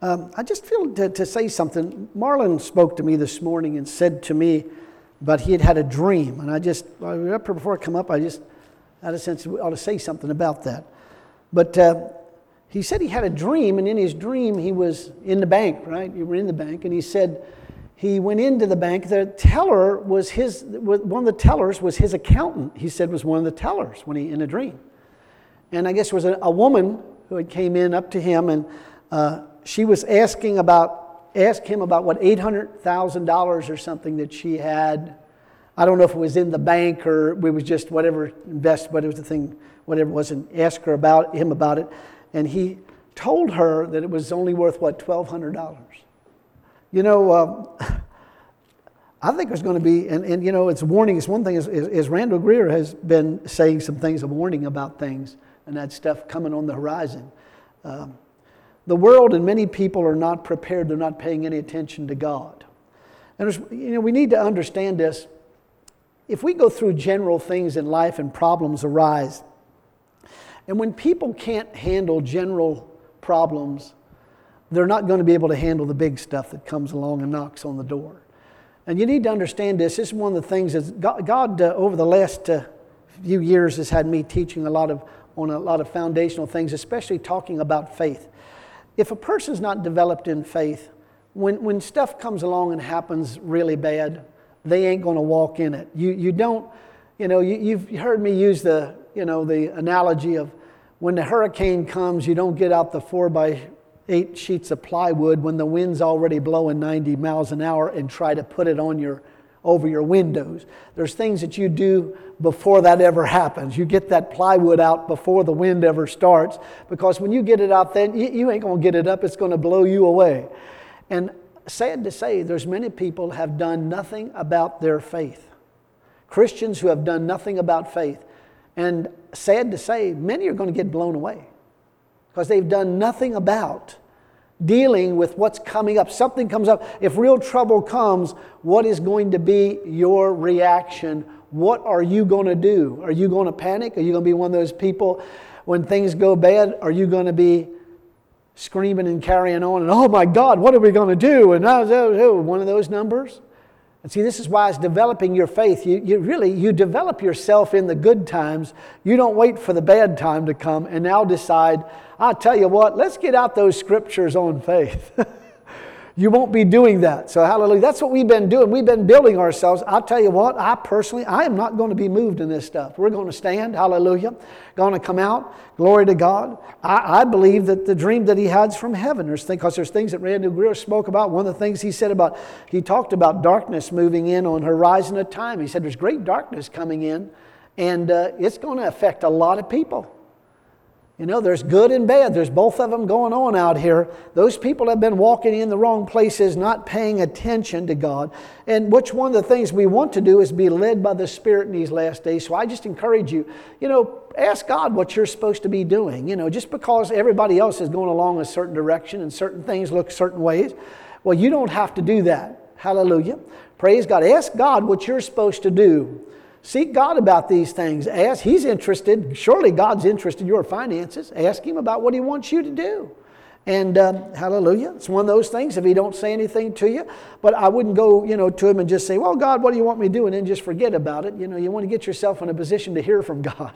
I just feel to say something. Marlon spoke to me this morning and said to me, but he had a dream. And before I come up, I just had a sense we ought to say something about that. But he said he had a dream, and in his dream he was in the bank, right? You were in the bank, and he said he went into the bank. The teller was one of the tellers was his accountant. He said was one of the tellers when he in a dream. And I guess it was a woman who had came in up to him, and she was asked him about what $800,000 or something that she had. I don't know if it was in the bank or it was just whatever but it was the thing, whatever it was, and asked him about it. And he told her that it was only worth, $1,200. You know, I think there's going to be, and you know, it's warning. It's one thing, is Randall Greer has been saying some things of warning about things and that stuff coming on the horizon. The world and many people are not prepared. They're not paying any attention to God. And we need to understand this. If we go through general things in life and problems arise, and when people can't handle general problems, they're not going to be able to handle the big stuff that comes along and knocks on the door. And you need to understand this. This is one of the things that God over the last few years has had me teaching on a lot of foundational things, especially talking about faith. If a person's not developed in faith, when stuff comes along and happens really bad, they ain't going to walk in it. You've heard me use the analogy of when the hurricane comes, you don't get out the 4x8 sheets of plywood when the wind's already blowing 90 miles an hour and try to put it over your windows. There's things that you do before that ever happens. You get that plywood out before the wind ever starts, because when you get it out then, you ain't going to get it up. It's going to blow you away. And sad to say, there's many people have done nothing about their faith. Christians who have done nothing about faith. And sad to say, many are going to get blown away because they've done nothing about dealing with what's coming up. Something comes up. If real trouble comes, what is going to be your reaction? What are you going to do? Are you going to panic? Are you going to be one of those people when things go bad? Are you going to be screaming and carrying on and, oh my God, what are we going to do? And one of those numbers. And see, this is why it's developing your faith. You develop yourself in the good times. You don't wait for the bad time to come and now decide, I'll tell you what, let's get out those scriptures on faith. You won't be doing that. So hallelujah. That's what we've been doing. We've been building ourselves. I'll tell you what, I am not going to be moved in this stuff. We're going to stand. Hallelujah. Going to come out. Glory to God. I believe that the dream that he had is from heaven. Because there's things that Randall Greer spoke about. One of the things he talked about darkness moving in on horizon of time. He said there's great darkness coming in, and it's going to affect a lot of people. You know, there's good and bad. There's both of them going on out here. Those people have been walking in the wrong places, not paying attention to God. And which one of the things we want to do is be led by the Spirit in these last days. So I just encourage you, ask God what you're supposed to be doing. Just because everybody else is going along a certain direction and certain things look certain ways, well, you don't have to do that. Hallelujah. Praise God. Ask God what you're supposed to do. Seek God about these things. Ask. He's interested. Surely God's interested in your finances. Ask Him about what He wants you to do. And hallelujah. It's one of those things if He don't say anything to you. But I wouldn't go, to Him and just say, well, God, what do you want me to do? And then just forget about it. You want to get yourself in a position to hear from God.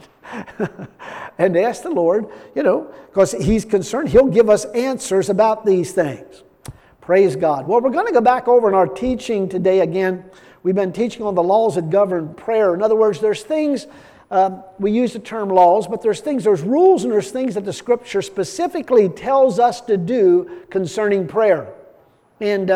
And ask the Lord, because He's concerned. He'll give us answers about these things. Praise God. Well, we're going to go back over in our teaching today again. We've been teaching on the laws that govern prayer. In other words, there's things, we use the term laws, but there's rules and there's things that the Scripture specifically tells us to do concerning prayer. And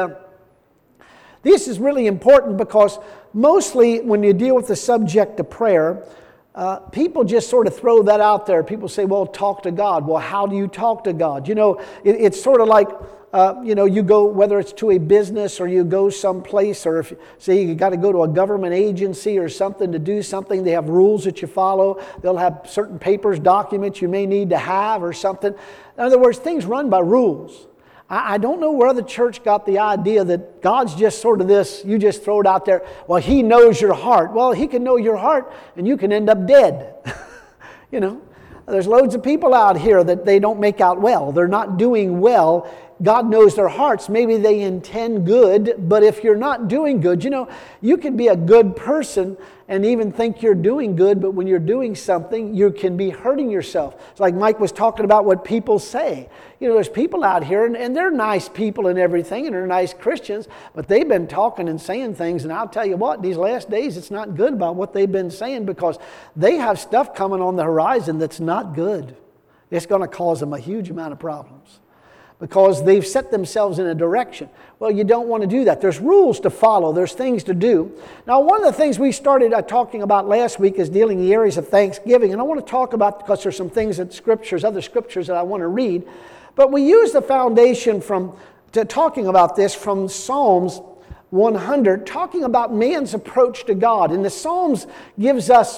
this is really important because mostly when you deal with the subject of prayer, people just sort of throw that out there. People say, well, talk to God. Well, how do you talk to God? It's sort of like, you go, whether it's to a business or you go someplace, or if, say, you got to go to a government agency or something to do something, they have rules that you follow. They'll have certain papers, documents you may need to have or something. In other words, things run by rules. I don't know where the church got the idea that God's just sort of this, you just throw it out there. Well, He knows your heart. Well, He can know your heart and you can end up dead. There's loads of people out here that they don't make out well. They're not doing well God knows their hearts. Maybe they intend good, but if you're not doing good, you can be a good person and even think you're doing good, but when you're doing something, you can be hurting yourself. It's like Mike was talking about what people say. There's people out here, and they're nice people and everything, and they're nice Christians, but they've been talking and saying things, and I'll tell you what, these last days, it's not good about what they've been saying, because they have stuff coming on the horizon that's not good. It's going to cause them a huge amount of problems, because they've set themselves in a direction. Well, you don't want to do that. There's rules to follow. There's things to do. Now, one of the things we started talking about last week is dealing in the areas of thanksgiving. And I want to talk about, because there's some things that other scriptures that I want to read. But we use the foundation to talking about this from Psalms 100, talking about man's approach to God. And the Psalms gives us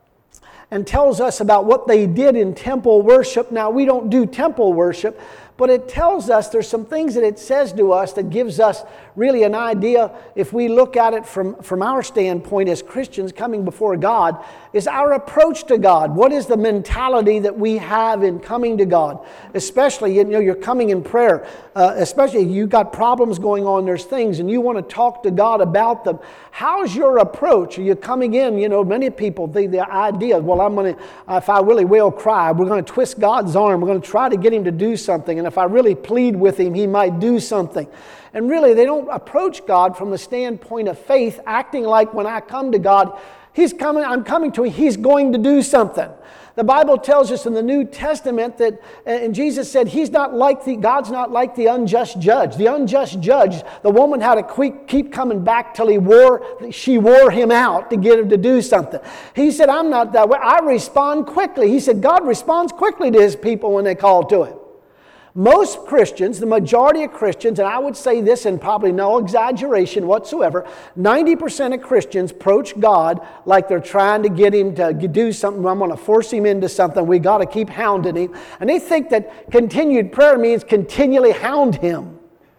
and tells us about what they did in temple worship. Now, we don't do temple worship, but it tells us there's some things that it says to us that gives us really an idea, if we look at it from our standpoint as Christians coming before God, is our approach to God. What is the mentality that we have in coming to God? Especially, you're coming in prayer, especially you've got problems going on, there's things, and you want to talk to God about them. How's your approach? Are you coming in, many people, the idea, well, if I really will cry, we're going to twist God's arm, we're going to try to get Him to do something, and if I really plead with Him, He might do something. And really, they don't approach God from the standpoint of faith, acting like when I come to God, I'm coming to Him, He's going to do something. The Bible tells us in the New Testament that, and Jesus said, God's not like the unjust judge. The unjust judge, the woman had to keep coming back till she wore him out to get him to do something. He said, I'm not that way. I respond quickly. He said, God responds quickly to His people when they call to Him. Most Christians, the majority of Christians, and I would say this in probably no exaggeration whatsoever, 90% of Christians approach God like they're trying to get Him to do something. I'm going to force Him into something. We got to keep hounding Him. And they think that continued prayer means continually hound Him.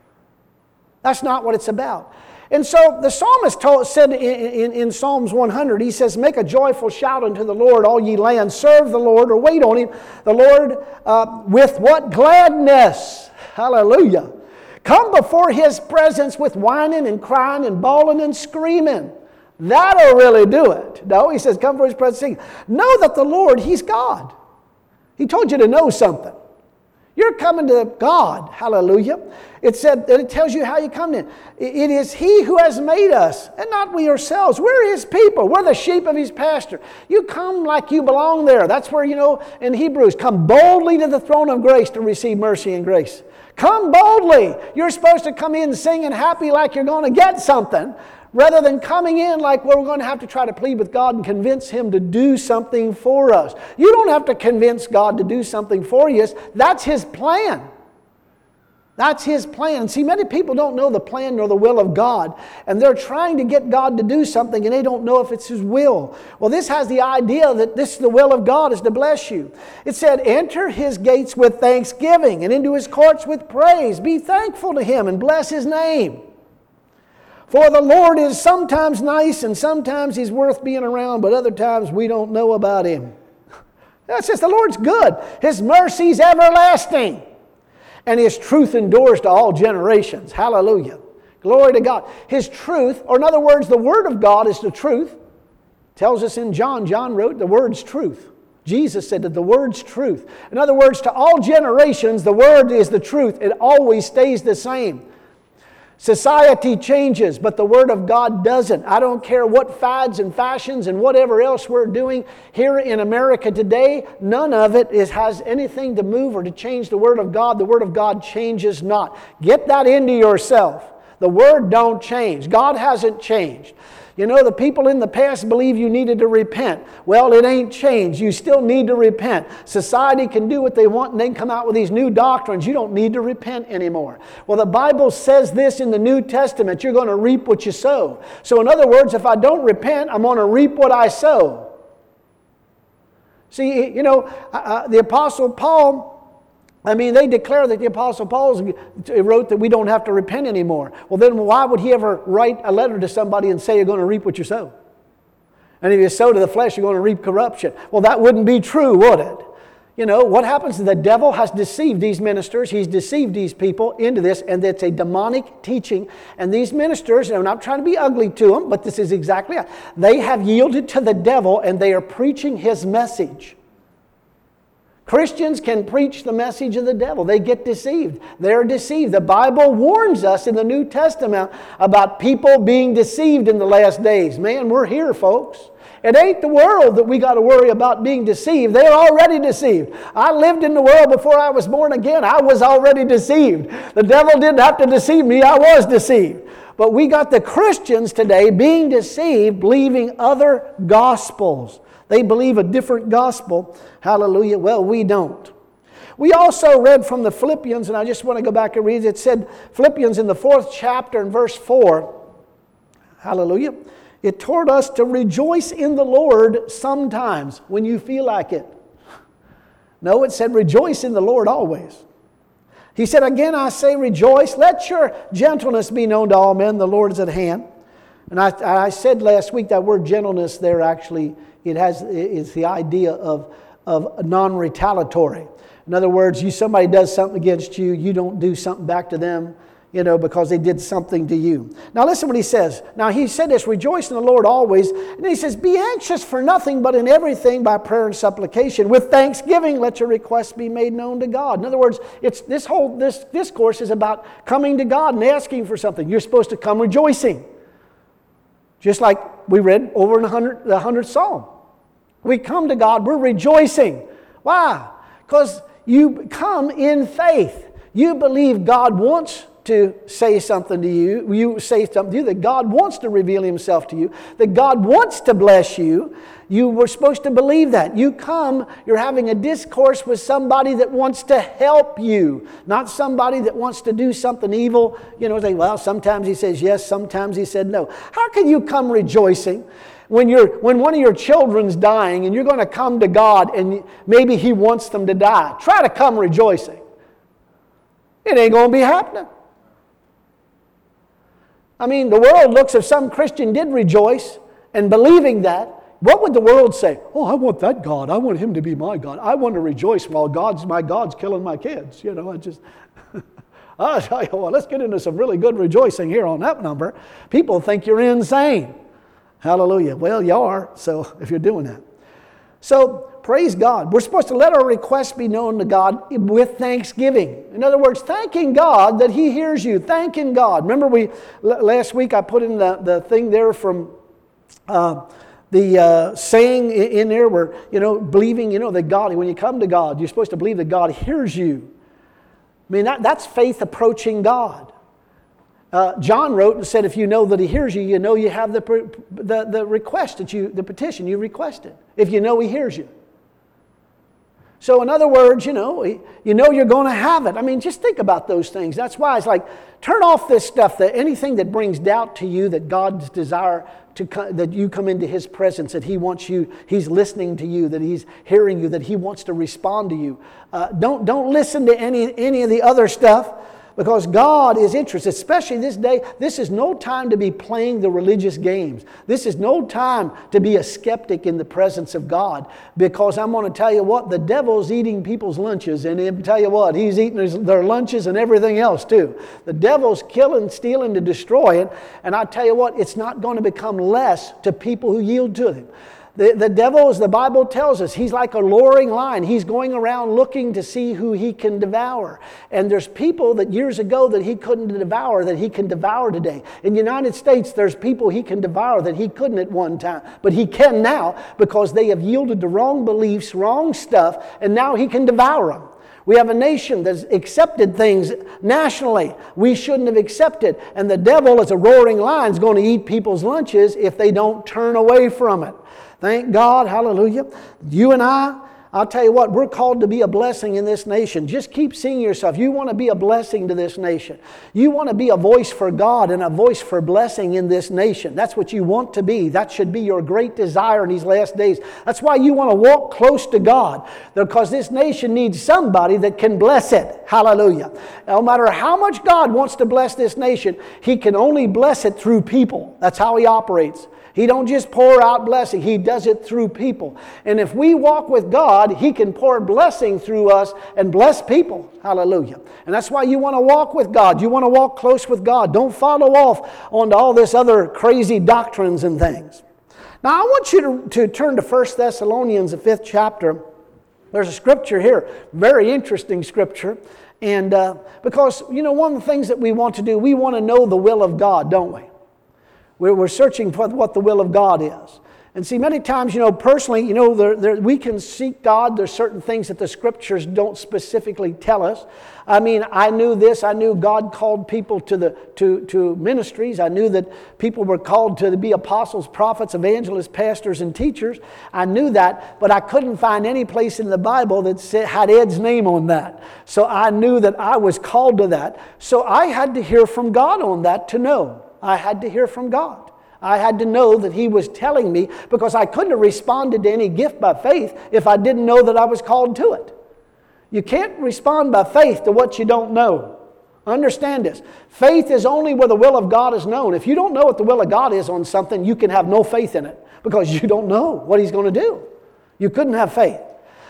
That's not what it's about. And so the psalmist said in Psalms 100, he says, make a joyful shout unto the Lord, all ye lands. Serve the Lord, or wait on Him. The Lord with what? Gladness. Hallelujah. Come before His presence with whining and crying and bawling and screaming. That'll really do it. No, He says, come before His presence singing. Know that the Lord, He's God. He told you to know something. You're coming to God. Hallelujah. It said that it tells you how you come in. It is He who has made us, and not we ourselves. We're His people. We're the sheep of His pasture. You come like you belong there. That's where, in Hebrews, come boldly to the throne of grace to receive mercy and grace. Come boldly. You're supposed to come in singing happy like you're going to get something, rather than coming in like we're going to have to try to plead with God and convince Him to do something for us. You don't have to convince God to do something for you. That's His plan. That's His plan. See, many people don't know the plan nor the will of God, and they're trying to get God to do something, and they don't know if it's His will. Well, this has the idea that this is the will of God, is to bless you. It said, enter His gates with thanksgiving, and into His courts with praise. Be thankful to Him and bless His name. For the Lord is sometimes nice, and sometimes He's worth being around, but other times we don't know about Him. That's just the Lord's good. His mercy's everlasting, and His truth endures to all generations. Hallelujah. Glory to God. His truth, or in other words, the Word of God is the truth. Tells us in John wrote, the Word's truth. Jesus said that the Word's truth. In other words, to all generations, the Word is the truth. It always stays the same. Society changes, but the Word of God doesn't. I don't care what fads and fashions and whatever else we're doing here in America today, none of it has anything to move or to change the Word of God. The Word of God changes not. Get that into yourself. The Word don't change. God hasn't changed. The people in the past believe you needed to repent. Well, it ain't changed. You still need to repent. Society can do what they want and then come out with these new doctrines. You don't need to repent anymore. Well, the Bible says this in the New Testament. You're going to reap what you sow. So in other words, if I don't repent, I'm going to reap what I sow. See, the Apostle Paul, they declare that the Apostle Paul wrote that we don't have to repent anymore. Well, then why would he ever write a letter to somebody and say you're going to reap what you sow? And if you sow to the flesh, you're going to reap corruption. Well, that wouldn't be true, would it? what happens is the devil has deceived these ministers. He's deceived these people into this, and it's a demonic teaching. And these ministers, and I'm not trying to be ugly to them, but this is exactly it. They have yielded to the devil, and they are preaching his message. Christians can preach the message of the devil. They get deceived. They're deceived. The Bible warns us in the New Testament about people being deceived in the last days. Man, we're here, folks. It ain't the world that we got to worry about being deceived. They're already deceived. I lived in the world before I was born again. I was already deceived. The devil didn't have to deceive me. I was deceived. But we got the Christians today being deceived, believing other gospels. They believe a different gospel. Hallelujah. Well, we don't. We also read from the Philippians, and I just want to go back and read it. It said, Philippians in the 4th chapter and verse 4, hallelujah, it taught us to rejoice in the Lord sometimes when you feel like it. No, it said rejoice in the Lord always. He said, again I say rejoice. Let your gentleness be known to all men. The Lord is at hand. And I said last week that word gentleness there actually, it's the idea of non-retaliatory. In other words, somebody does something against you, you don't do something back to them, because they did something to you. Now listen what he says. Now he said this, rejoice in the Lord always. And he says, be anxious for nothing but in everything by prayer and supplication. With thanksgiving, let your requests be made known to God. In other words, this discourse is about coming to God and asking for something. You're supposed to come rejoicing. Just like we read over in the 100th Psalm. We come to God, we're rejoicing. Why? Because you come in faith. You believe God wants to say something to you. You say something to you, that God wants to reveal Himself to you, that God wants to bless you. You were supposed to believe that. You come, you're having a discourse with somebody that wants to help you, not somebody that wants to do something evil. Say, well, sometimes he says yes, sometimes he said no. How can you come rejoicing when one of your children's dying and you're going to come to God and maybe He wants them to die? Try to come rejoicing. It ain't going to be happening. I mean, the world looks, if some Christian did rejoice and believing that, what would the world say? Oh, I want that God. I want Him to be my God. I want to rejoice while my God's killing my kids. I'll tell you what, let's get into some really good rejoicing here on that number. People think you're insane. Hallelujah. Well, you are, so if you're doing that. So, praise God. We're supposed to let our requests be known to God with thanksgiving. In other words, thanking God that He hears you. Thanking God. Remember last week I put in the thing there from the saying in there where, believing, that God, when you come to God, you're supposed to believe that God hears you. I mean, that's faith approaching God. John wrote and said, if you know that He hears you, you know you have the request the petition you requested. If you know He hears you. So in other words, you're going to have it. I mean, just think about those things. That's why it's like, turn off this stuff, that anything that brings doubt to you, that God's desire that you come into His presence, that He wants you, He's listening to you, that He's hearing you, that He wants to respond to you. Don't listen to any of the other stuff. Because God is interested, especially this day. This is no time to be playing the religious games. This is no time to be a skeptic in the presence of God. Because I'm going to tell you what, the devil's eating people's lunches. And I'll tell you what, he's eating their lunches and everything else too. The devil's killing, stealing, to destroy it. And I tell you what, it's not going to become less to people who yield to Him. The devil, as the Bible tells us, he's like a luring lion. He's going around looking to see who he can devour. And there's people that years ago that he couldn't devour, that he can devour today. In the United States, there's people he can devour that he couldn't at one time. But he can now because they have yielded to wrong beliefs, wrong stuff, and now he can devour them. We have a nation that's accepted things nationally we shouldn't have accepted. And the devil, as a roaring lion, is going to eat people's lunches if they don't turn away from it. Thank God, hallelujah. You and I'll tell you what, we're called to be a blessing in this nation. Just keep seeing yourself. You want to be a blessing to this nation. You want to be a voice for God and a voice for blessing in this nation. That's what you want to be. That should be your great desire in these last days. That's why you want to walk close to God, because this nation needs somebody that can bless it. Hallelujah. No matter how much God wants to bless this nation, He can only bless it through people. That's how He operates. He don't just pour out blessing. He does it through people. And if we walk with God, God, He can pour blessing through us and bless people. Hallelujah. And that's why you want to walk with God. You want to walk close with God. Don't follow off onto all this other crazy doctrines and things. Now, I want you to turn to 1 Thessalonians, the 5th chapter. There's a scripture here, very interesting scripture. And because, one of the things that we want to do, we want to know the will of God, don't we? We're searching for what the will of God is. And see, many times, personally, we can seek God. There's certain things that the Scriptures don't specifically tell us. I mean, I knew this. I knew God called people to ministries. I knew that people were called to be apostles, prophets, evangelists, pastors, and teachers. I knew that, but I couldn't find any place in the Bible that had Ed's name on that. So I knew that I was called to that. So I had to hear from God on that to know. I had to hear from God. I had to know that He was telling me, because I couldn't have responded to any gift by faith if I didn't know that I was called to it. You can't respond by faith to what you don't know. Understand this. Faith is only where the will of God is known. If you don't know what the will of God is on something, you can have no faith in it because you don't know what He's going to do. You couldn't have faith.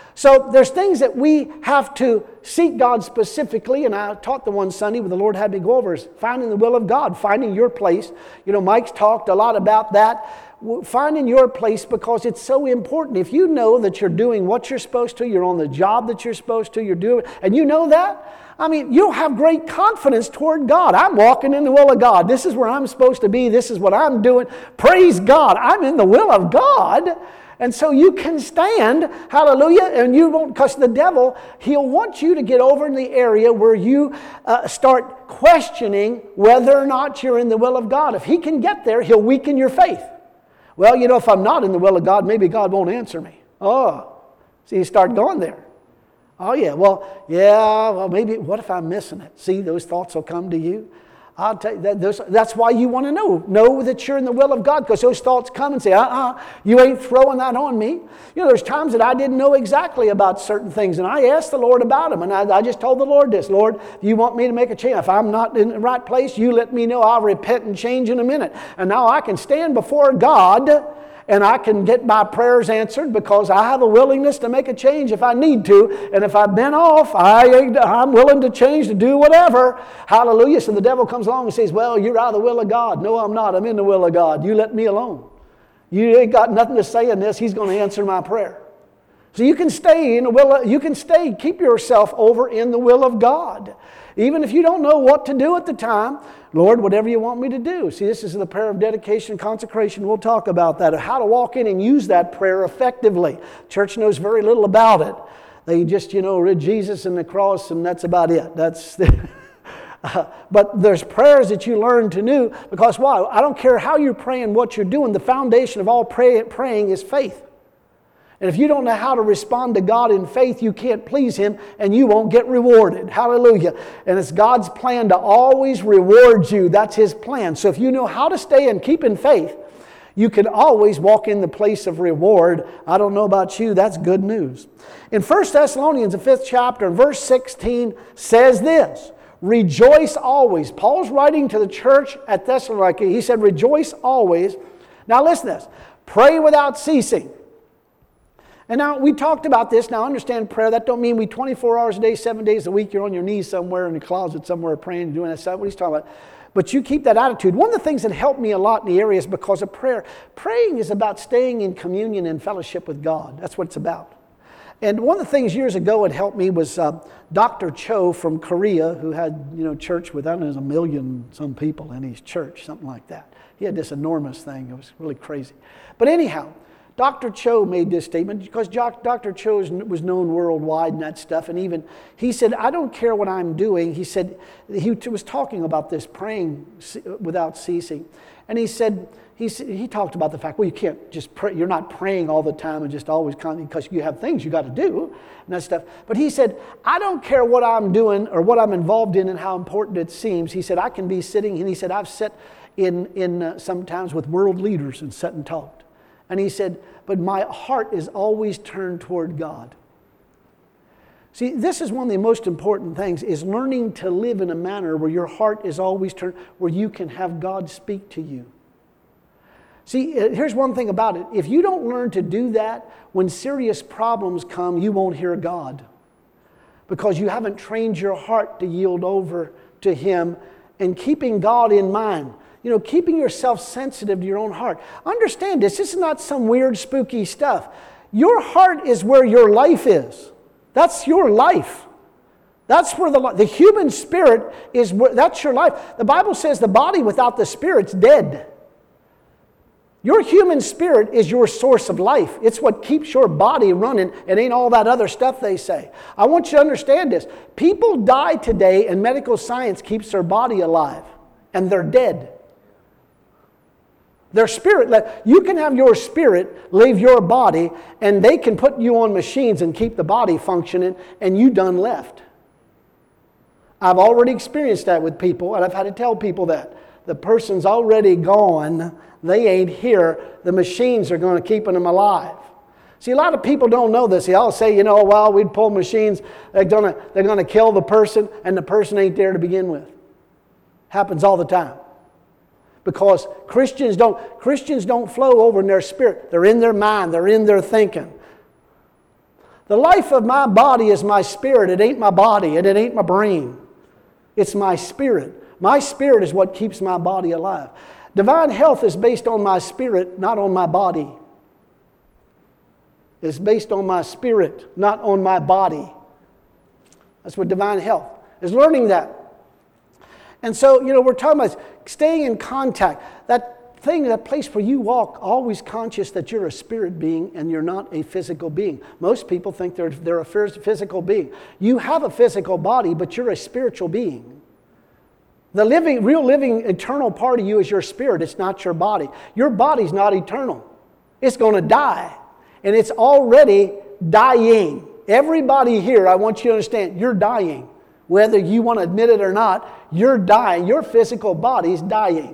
So there's things that we have to seek God specifically, and I taught the one Sunday where the Lord had me go over is finding the will of God, finding your place. Mike's talked a lot about that. Finding your place, because it's so important. If you know that you're doing what you're supposed to, you're on the job that you're supposed to, you're doing, and you know that, you'll have great confidence toward God. I'm walking in the will of God. This is where I'm supposed to be. This is what I'm doing. Praise God. I'm in the will of God. And so you can stand, hallelujah, and you won't, because the devil, he'll want you to get over in the area where you start questioning whether or not you're in the will of God. If he can get there, he'll weaken your faith. Well, if I'm not in the will of God, maybe God won't answer me. Oh, so you start going there. Oh, well, maybe, what if I'm missing it? See, those thoughts will come to you. I'll tell you, that's why you want to know that you're in the will of God, because those thoughts come and say, you ain't throwing that on me. There's times that I didn't know exactly about certain things, and I asked the Lord about them, and I just told the Lord this, Lord, you want me to make a change? If I'm not in the right place, you let me know. I'll repent and change in a minute. And now I can stand before God, and I can get my prayers answered because I have a willingness to make a change if I need to. And if I've been off, I'm willing to change, to do whatever. Hallelujah. So the devil comes along and says, well, you're out of the will of God. No, I'm not. I'm in the will of God. You let me alone. You ain't got nothing to say in this. He's going to answer my prayer. So you can stay in the will. Keep yourself over in the will of God. Even if you don't know what to do at the time, Lord, whatever you want me to do. See, this is the prayer of dedication and consecration. We'll talk about that, how to walk in and use that prayer effectively. Church knows very little about it. They just, read Jesus and the cross, and that's about it. But there's prayers that you learn to do, because why? I don't care how you're praying, what you're doing. The foundation of all praying is faith. And if you don't know how to respond to God in faith, you can't please Him and you won't get rewarded. Hallelujah. And it's God's plan to always reward you. That's His plan. So if you know how to stay and keep in faith, you can always walk in the place of reward. I don't know about you, that's good news. In 1 Thessalonians, the 5th chapter, verse 16 says this, rejoice always. Paul's writing to the church at Thessalonica. He said, rejoice always. Now listen to this. Pray without ceasing. And now, we talked about this. Now, understand prayer. That don't mean 24 hours a day, 7 days a week, you're on your knees somewhere in the closet somewhere praying and doing that stuff. What he's talking about. But you keep that attitude. One of the things that helped me a lot in the area is because of prayer. Praying is about staying in communion and fellowship with God. That's what it's about. And one of the things years ago that helped me was Dr. Cho from Korea, who had, church with, I don't know, 1 million some people in his church, something like that. He had this enormous thing. It was really crazy. But anyhow, Dr. Cho made this statement because Dr. Cho was known worldwide and that stuff. And even he said, I don't care what I'm doing. He said, he was talking about this praying without ceasing. And he said, he talked about the fact, well, you can't just pray. You're not praying all the time and just always because you have things you got to do and that stuff. But he said, I don't care what I'm doing or what I'm involved in and how important it seems. He said, I can be sitting, and he said, I've sat in sometimes with world leaders and sat and talked. And he said, but my heart is always turned toward God. See, this is one of the most important things, is learning to live in a manner where your heart is always turned, where you can have God speak to you. See, here's one thing about it. If you don't learn to do that, when serious problems come, you won't hear God. Because you haven't trained your heart to yield over to Him and keeping God in mind. You know, keeping yourself sensitive to your own heart. Understand this. This is not some weird, spooky stuff. Your heart is where your life is. That's your life. That's where the human spirit is. That's your life. The Bible says the body without the spirit's dead. Your human spirit is your source of life. It's what keeps your body running. It ain't all that other stuff they say. I want you to understand this. People die today and medical science keeps their body alive. And they're dead. Their spirit, you can have your spirit leave your body and they can put you on machines and keep the body functioning and you done left. I've already experienced that with people and I've had to tell people that. The person's already gone. They ain't here. The machines are going to keep them alive. See, a lot of people don't know this. They all say, you know, well, we'd pull machines. They're going to kill the person, and the person ain't there to begin with. Happens all the time. Because Christians don't flow over in their spirit. They're in their mind. They're in their thinking. The life of my body is my spirit. It ain't my body, and it ain't my brain. It's my spirit. My spirit is what keeps my body alive. Divine health is based on my spirit, not on my body. It's based on my spirit, not on my body. That's what divine health is, learning that. And so, you know, we're talking about staying in contact. That place where you walk, always conscious that you're a spirit being and you're not a physical being. Most people think they're a physical being. You have a physical body, but you're a spiritual being. The real living, eternal part of you is your spirit. It's not your body. Your body's not eternal. It's going to die. And it's already dying. Everybody here, I want you to understand, you're dying. Whether you want to admit it or not, you're dying. Your physical body's dying.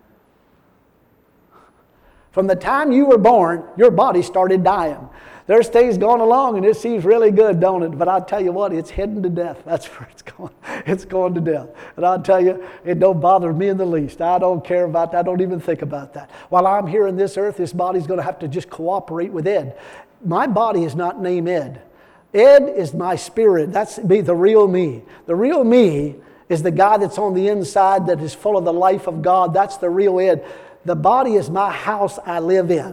From the time you were born, your body started dying. There's things going along and it seems really good, don't it? But I'll tell you what, it's heading to death. That's where it's going. It's going to death. And I'll tell you, it don't bother me in the least. I don't care about that. I don't even think about that. While I'm here in this earth, this body's going to have to just cooperate with Ed. My body is not named Ed. Ed is my spirit. That's me, the real me. The real me is the guy that's on the inside that is full of the life of God. That's the real Ed. The body is my house I live in.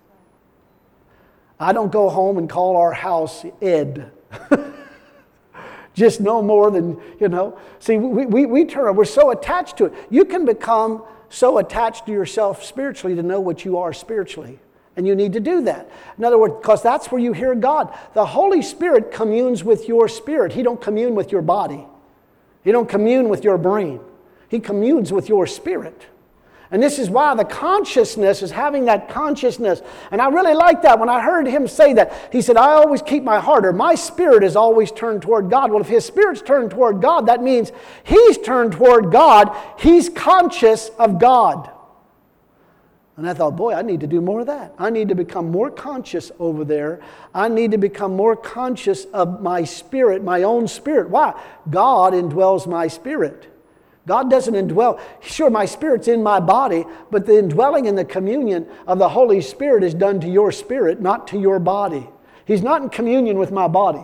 I don't go home and call our house Ed. Just no more than, you know. See, we're so attached to it. You can become so attached to yourself spiritually to know what you are spiritually. And you need to do that. In other words, because that's where you hear God. The Holy Spirit communes with your spirit. He don't commune with your body. He don't commune with your brain. He communes with your spirit. And this is why the consciousness is having that consciousness. And I really like that when I heard him say that. He said, I always keep my heart, or my spirit is always turned toward God. Well, if his spirit's turned toward God, that means he's turned toward God. He's conscious of God. And I thought, boy, I need to do more of that. I need to become more conscious over there. I need to become more conscious of my spirit, my own spirit. Why? God indwells my spirit. God doesn't indwell. Sure, my spirit's in my body, but the indwelling and the communion of the Holy Spirit is done to your spirit, not to your body. He's not in communion with my body.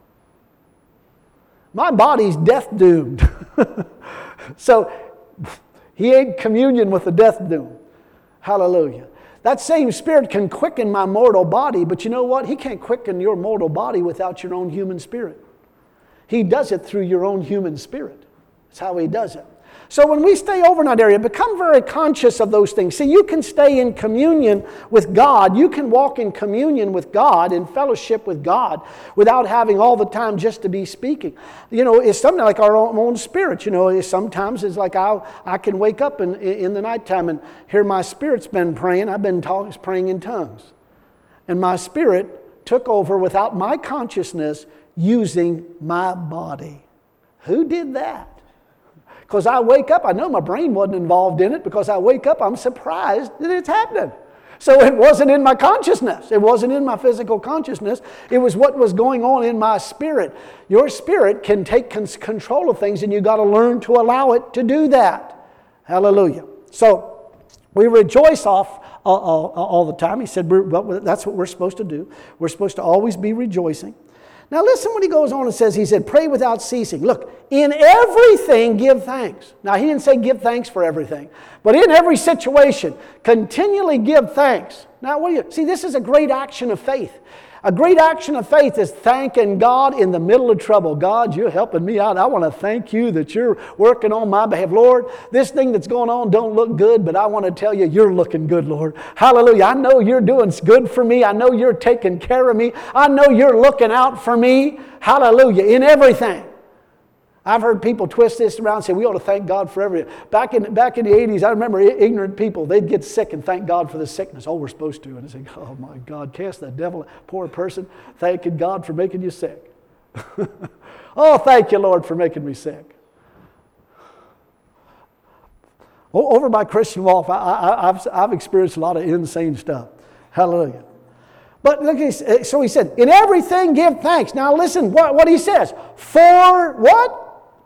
My body's death doomed. So, he ain't communion with the death doom. Hallelujah. That same spirit can quicken my mortal body, but you know what? He can't quicken your mortal body without your own human spirit. He does it through your own human spirit. That's how he does it. So when we stay over in that area, become very conscious of those things. See, you can stay in communion with God. You can walk in communion with God, in fellowship with God, without having all the time just to be speaking. You know, it's something like our own spirit. You know, sometimes it's like I can wake up in the nighttime and hear my spirit's been praying. I've been praying in tongues. And my spirit took over without my consciousness using my body. Who did that? Because I wake up, I know my brain wasn't involved in it, because I wake up, I'm surprised that it's happening. So it wasn't in my consciousness. It wasn't in my physical consciousness. It was what was going on in my spirit. Your spirit can take control of things, and you've got to learn to allow it to do that. Hallelujah. So we rejoice off all the time. He said, that's what we're supposed to do. We're supposed to always be rejoicing. Now listen what he goes on and says. He said, pray without ceasing. Look, in everything give thanks. Now he didn't say give thanks for everything, but in every situation, continually give thanks. Now see, this is a great action of faith. A great action of faith is thanking God in the middle of trouble. God, you're helping me out. I want to thank you that you're working on my behalf. Lord, this thing that's going on don't look good, but I want to tell you, you're looking good, Lord. Hallelujah. I know you're doing good for me. I know you're taking care of me. I know you're looking out for me. Hallelujah. In everything. I've heard people twist this around and say, we ought to thank God for everything. Back in the 80s, I remember ignorant people, they'd get sick and thank God for the sickness. Oh, we're supposed to. And I say, oh my God, cast the devil, poor person, thanking God for making you sick. Oh, thank you, Lord, for making me sick. Over my Christian walk, I've experienced a lot of insane stuff. Hallelujah. But look, so he said, in everything give thanks. Now listen, what he says. For what?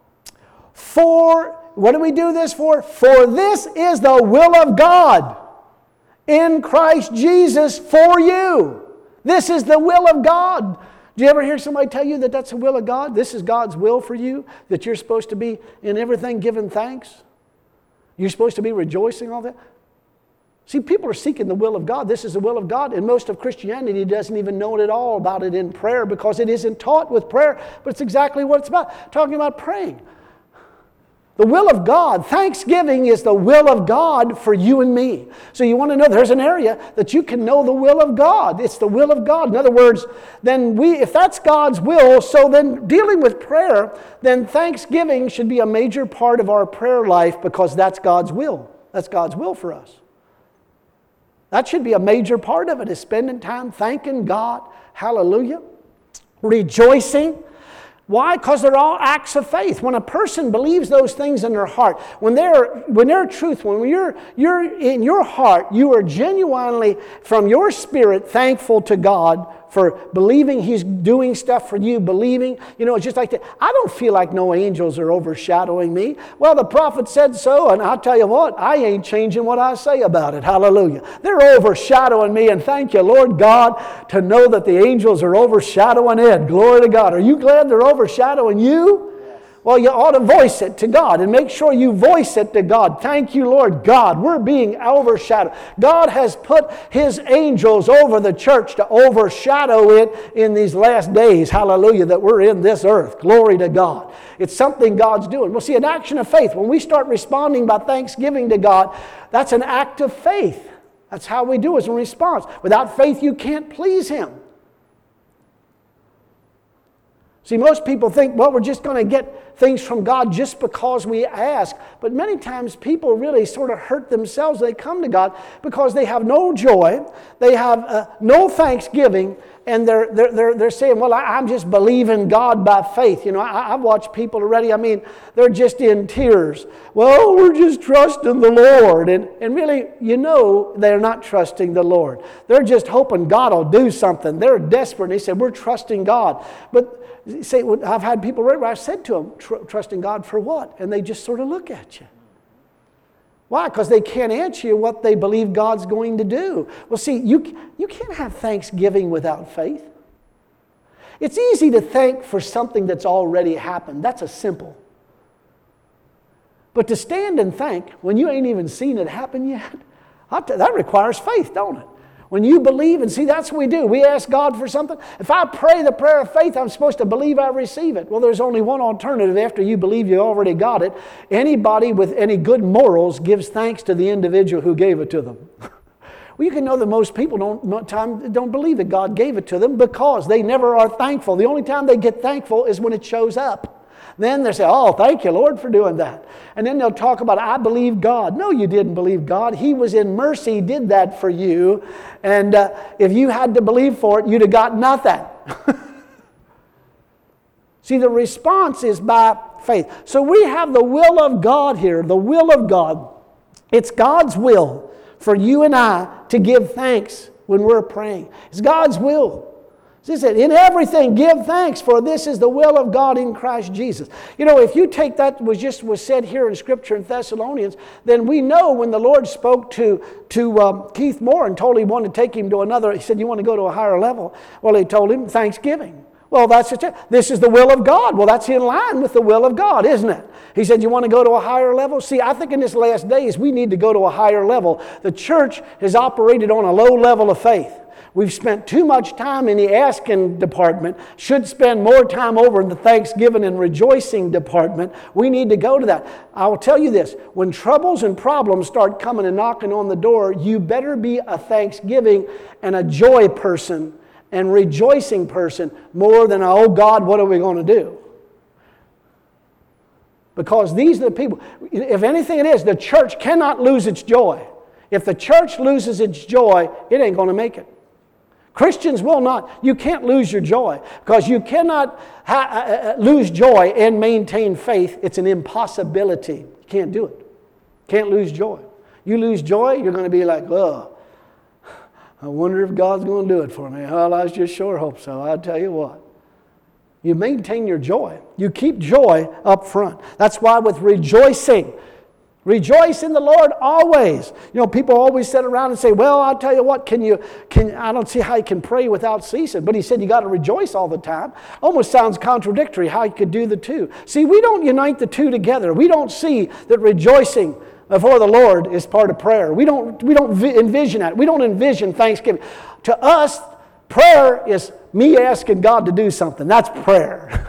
What do we do this for? For this is the will of God in Christ Jesus for you. This is the will of God. Do you ever hear somebody tell you that that's the will of God? This is God's will for you, that you're supposed to be in everything giving thanks? You're supposed to be rejoicing all that? See, people are seeking the will of God. This is the will of God. And most of Christianity doesn't even know it at all about it in prayer because it isn't taught with prayer. But it's exactly what it's about. Talking about praying. The will of God. Thanksgiving is the will of God for you and me. So you want to know there's an area that you can know the will of God. It's the will of God. In other words, then if that's God's will, so then dealing with prayer, then thanksgiving should be a major part of our prayer life because that's God's will. That's God's will for us. That should be a major part of it, is spending time thanking God. Hallelujah. Rejoicing. Why? Because they're all acts of faith. When a person believes those things in their heart, when they're truthful, when you're in your heart, you are genuinely, from your spirit, thankful to God for believing He's doing stuff for you, believing, it's just like that. I don't feel like no angels are overshadowing me. Well, the prophet said so, and I'll tell you what, I ain't changing what I say about it. Hallelujah. They're overshadowing me, and thank you, Lord God, to know that the angels are overshadowing Ed. Glory to God. Are you glad they're overshadowing you? Well, you ought to voice it to God and make sure you voice it to God. Thank you, Lord God. We're being overshadowed. God has put His angels over the church to overshadow it in these last days. Hallelujah, that we're in this earth. Glory to God. It's something God's doing. Well, see, an action of faith. When we start responding by thanksgiving to God, that's an act of faith. That's how we do it, as a response. Without faith, you can't please Him. See, most people think, well, we're just going to get things from God just because we ask. But many times people really sort of hurt themselves. They come to God because they have no joy, they have no thanksgiving, and they're saying, well, I'm just believing God by faith. I've watched people already, they're just in tears. Well, we're just trusting the Lord. And really, they're not trusting the Lord. They're just hoping God will do something. They're desperate. And they said, we're trusting God. But say, I've had people where I've said to them, trusting God for what? And they just sort of look at you. Why? Because they can't answer you what they believe God's going to do. Well, see, you can't have thanksgiving without faith. It's easy to thank for something that's already happened. That's a simple. But to stand and thank when you ain't even seen it happen yet, that requires faith, don't it? When you believe, and see, that's what we do. We ask God for something. If I pray the prayer of faith, I'm supposed to believe I receive it. Well, there's only one alternative after you believe you already got it. Anybody with any good morals gives thanks to the individual who gave it to them. Well, you can know that most people don't believe that God gave it to them because they never are thankful. The only time they get thankful is when it shows up. Then they say, oh, thank you, Lord, for doing that. And then they'll talk about, I believe God. No, you didn't believe God. He was in mercy. He did that for you. And if you had to believe for it, you'd have got nothing. See, the response is by faith. So we have the will of God here, the will of God. It's God's will for you and I to give thanks when we're praying. It's God's will. He said, in everything give thanks, for this is the will of God in Christ Jesus. You know, if you take that was said here in Scripture in Thessalonians, then we know when the Lord spoke to Keith Moore and told him he wanted to take him to another, he said, you want to go to a higher level? Well, he told him thanksgiving. Well, that's it. This is the will of God. Well, that's in line with the will of God, isn't it? He said, you want to go to a higher level? See, I think in this last days, we need to go to a higher level. The church has operated on a low level of faith. We've spent too much time in the asking department, should spend more time over in the thanksgiving and rejoicing department. We need to go to that. I will tell you this, when troubles and problems start coming and knocking on the door, you better be a thanksgiving and a joy person and rejoicing person more than, oh God, what are we going to do? Because these are the people, if anything it is, the church cannot lose its joy. If the church loses its joy, it ain't going to make it. Christians will not. You can't lose your joy because you cannot lose joy and maintain faith. It's an impossibility. You can't do it. Can't lose joy. You lose joy, you're going to be like, oh, I wonder if God's going to do it for me. Well, I just sure hope so. I'll tell you what. You maintain your joy. You keep joy up front. That's why with rejoicing, rejoice in the Lord always. You know, people always sit around and say, well, I'll tell you what, I don't see how you can pray without ceasing. But he said you got to rejoice all the time. Almost sounds contradictory how you could do the two. See, we don't unite the two together. We don't see that rejoicing before the Lord is part of prayer. We don't envision that. We don't envision thanksgiving. To us, prayer is me asking God to do something. That's prayer.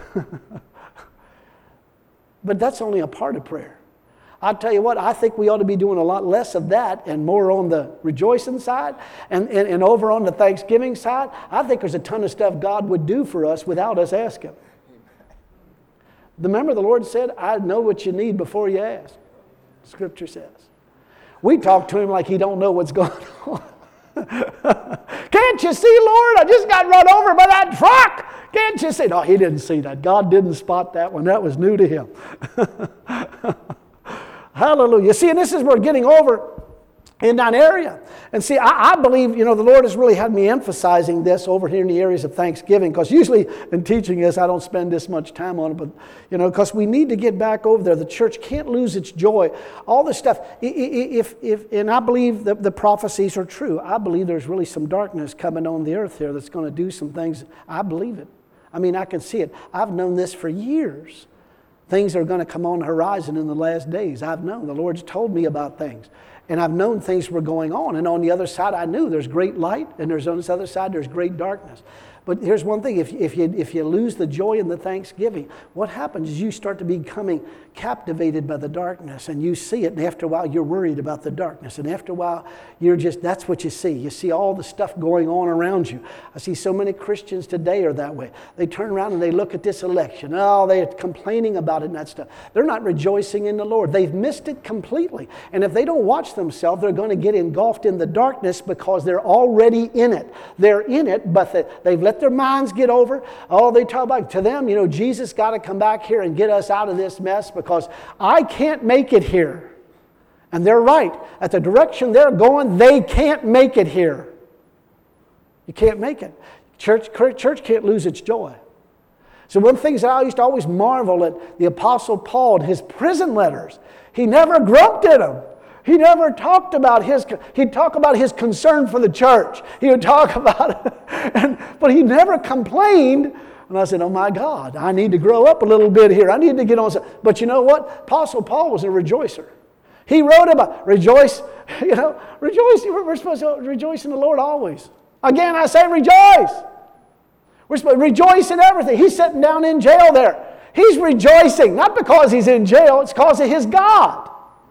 But that's only a part of prayer. I'll tell you what, I think we ought to be doing a lot less of that and more on the rejoicing side and over on the thanksgiving side. I think there's a ton of stuff God would do for us without us asking. Remember the Lord said, I know what you need before you ask. Scripture says. We talk to Him like He don't know what's going on. Can't you see, Lord? I just got run over by that truck. Can't you see? No, He didn't see that. God didn't spot that one. That was new to Him. Hallelujah. See, and this is where we're getting over in that area. And see, I believe, the Lord has really had me emphasizing this over here in the areas of thanksgiving, because usually in teaching this, I don't spend this much time on it, but, because we need to get back over there. The church can't lose its joy. All this stuff, and I believe that the prophecies are true. I believe there's really some darkness coming on the earth here that's going to do some things. I believe it. I mean, I can see it. I've known this for years. Things are going to come on the horizon in the last days. I've known. The Lord's told me about things. And I've known things were going on. And on the other side, I knew there's great light. And there's on this other side, there's great darkness. But here's one thing. If you lose the joy and the thanksgiving, what happens is you start to becoming captivated by the darkness. And you see it. And after a while, you're worried about the darkness. And after a while, that's what you see. You see all the stuff going on around you. I see so many Christians today are that way. They turn around and they look at this election. Oh, they're complaining about it and that stuff. They're not rejoicing in the Lord. They've missed it completely. And if they don't watch themselves, they're going to get engulfed in the darkness because they're already in it. They're in it, but they've let their minds get over. Oh, they talk about, to them, Jesus got to come back here and get us out of this mess because I can't make it here. And they're right. At the direction they're going, they can't make it here. You can't make it. Church can't lose its joy. So one of the things that I used to always marvel at the Apostle Paul in his prison letters, he never grumped at them. He never talked about he'd talk about his concern for the church. He would talk about it, but he never complained. And I said, oh my God, I need to grow up a little bit here. I need to get on. But you know what? Apostle Paul was a rejoicer. He wrote about rejoice, rejoice. We're supposed to rejoice in the Lord always. Again, I say rejoice. We're supposed to rejoice in everything. He's sitting down in jail there. He's rejoicing, not because he's in jail, it's because of his God.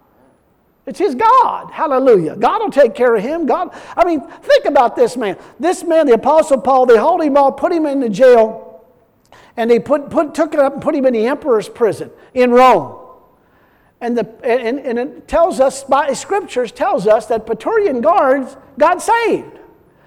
It's his God. Hallelujah. God will take care of him. Think about this man. This man, the Apostle Paul, they hauled him all, put him in the jail, and they took it up and put him in the emperor's prison in Rome. And it tells us, by Scriptures tells us that Praetorian guards got saved.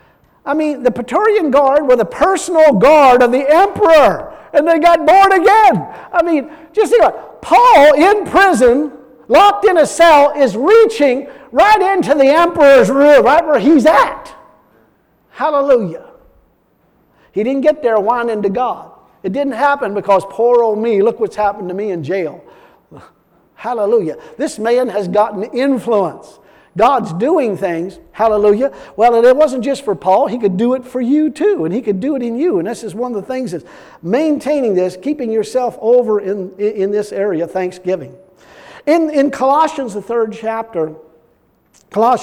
The Praetorian Guard were the personal guard of the emperor, and they got born again. Just think about it. Paul in prison, locked in a cell, is reaching right into the emperor's room, right where he's at. Hallelujah. He didn't get there whining to God. It didn't happen because poor old me, look what's happened to me in jail. Hallelujah. This man has gotten influence. God's doing things, hallelujah. Well, it wasn't just for Paul. He could do it for you too, and He could do it in you. And this is one of the things is maintaining this, keeping yourself over in this area, thanksgiving. In Colossians, the third chapter, we're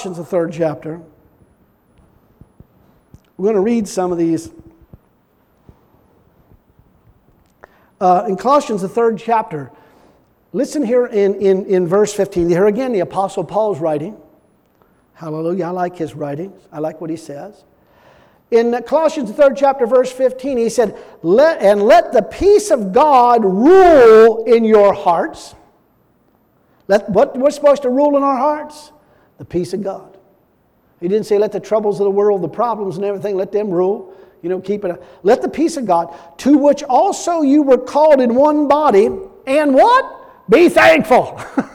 going to read some of these. In Colossians, the third chapter, listen here in verse 15. Here again, the Apostle Paul's writing. Hallelujah. I like his writings. I like what he says. In Colossians, the third chapter, verse 15, he said, let the peace of God rule in your hearts. What we're supposed to rule in our hearts? The peace of God. He didn't say let the troubles of the world, the problems and everything, let them rule. Keep it. Let the peace of God, to which also you were called in one body, and what? Be thankful.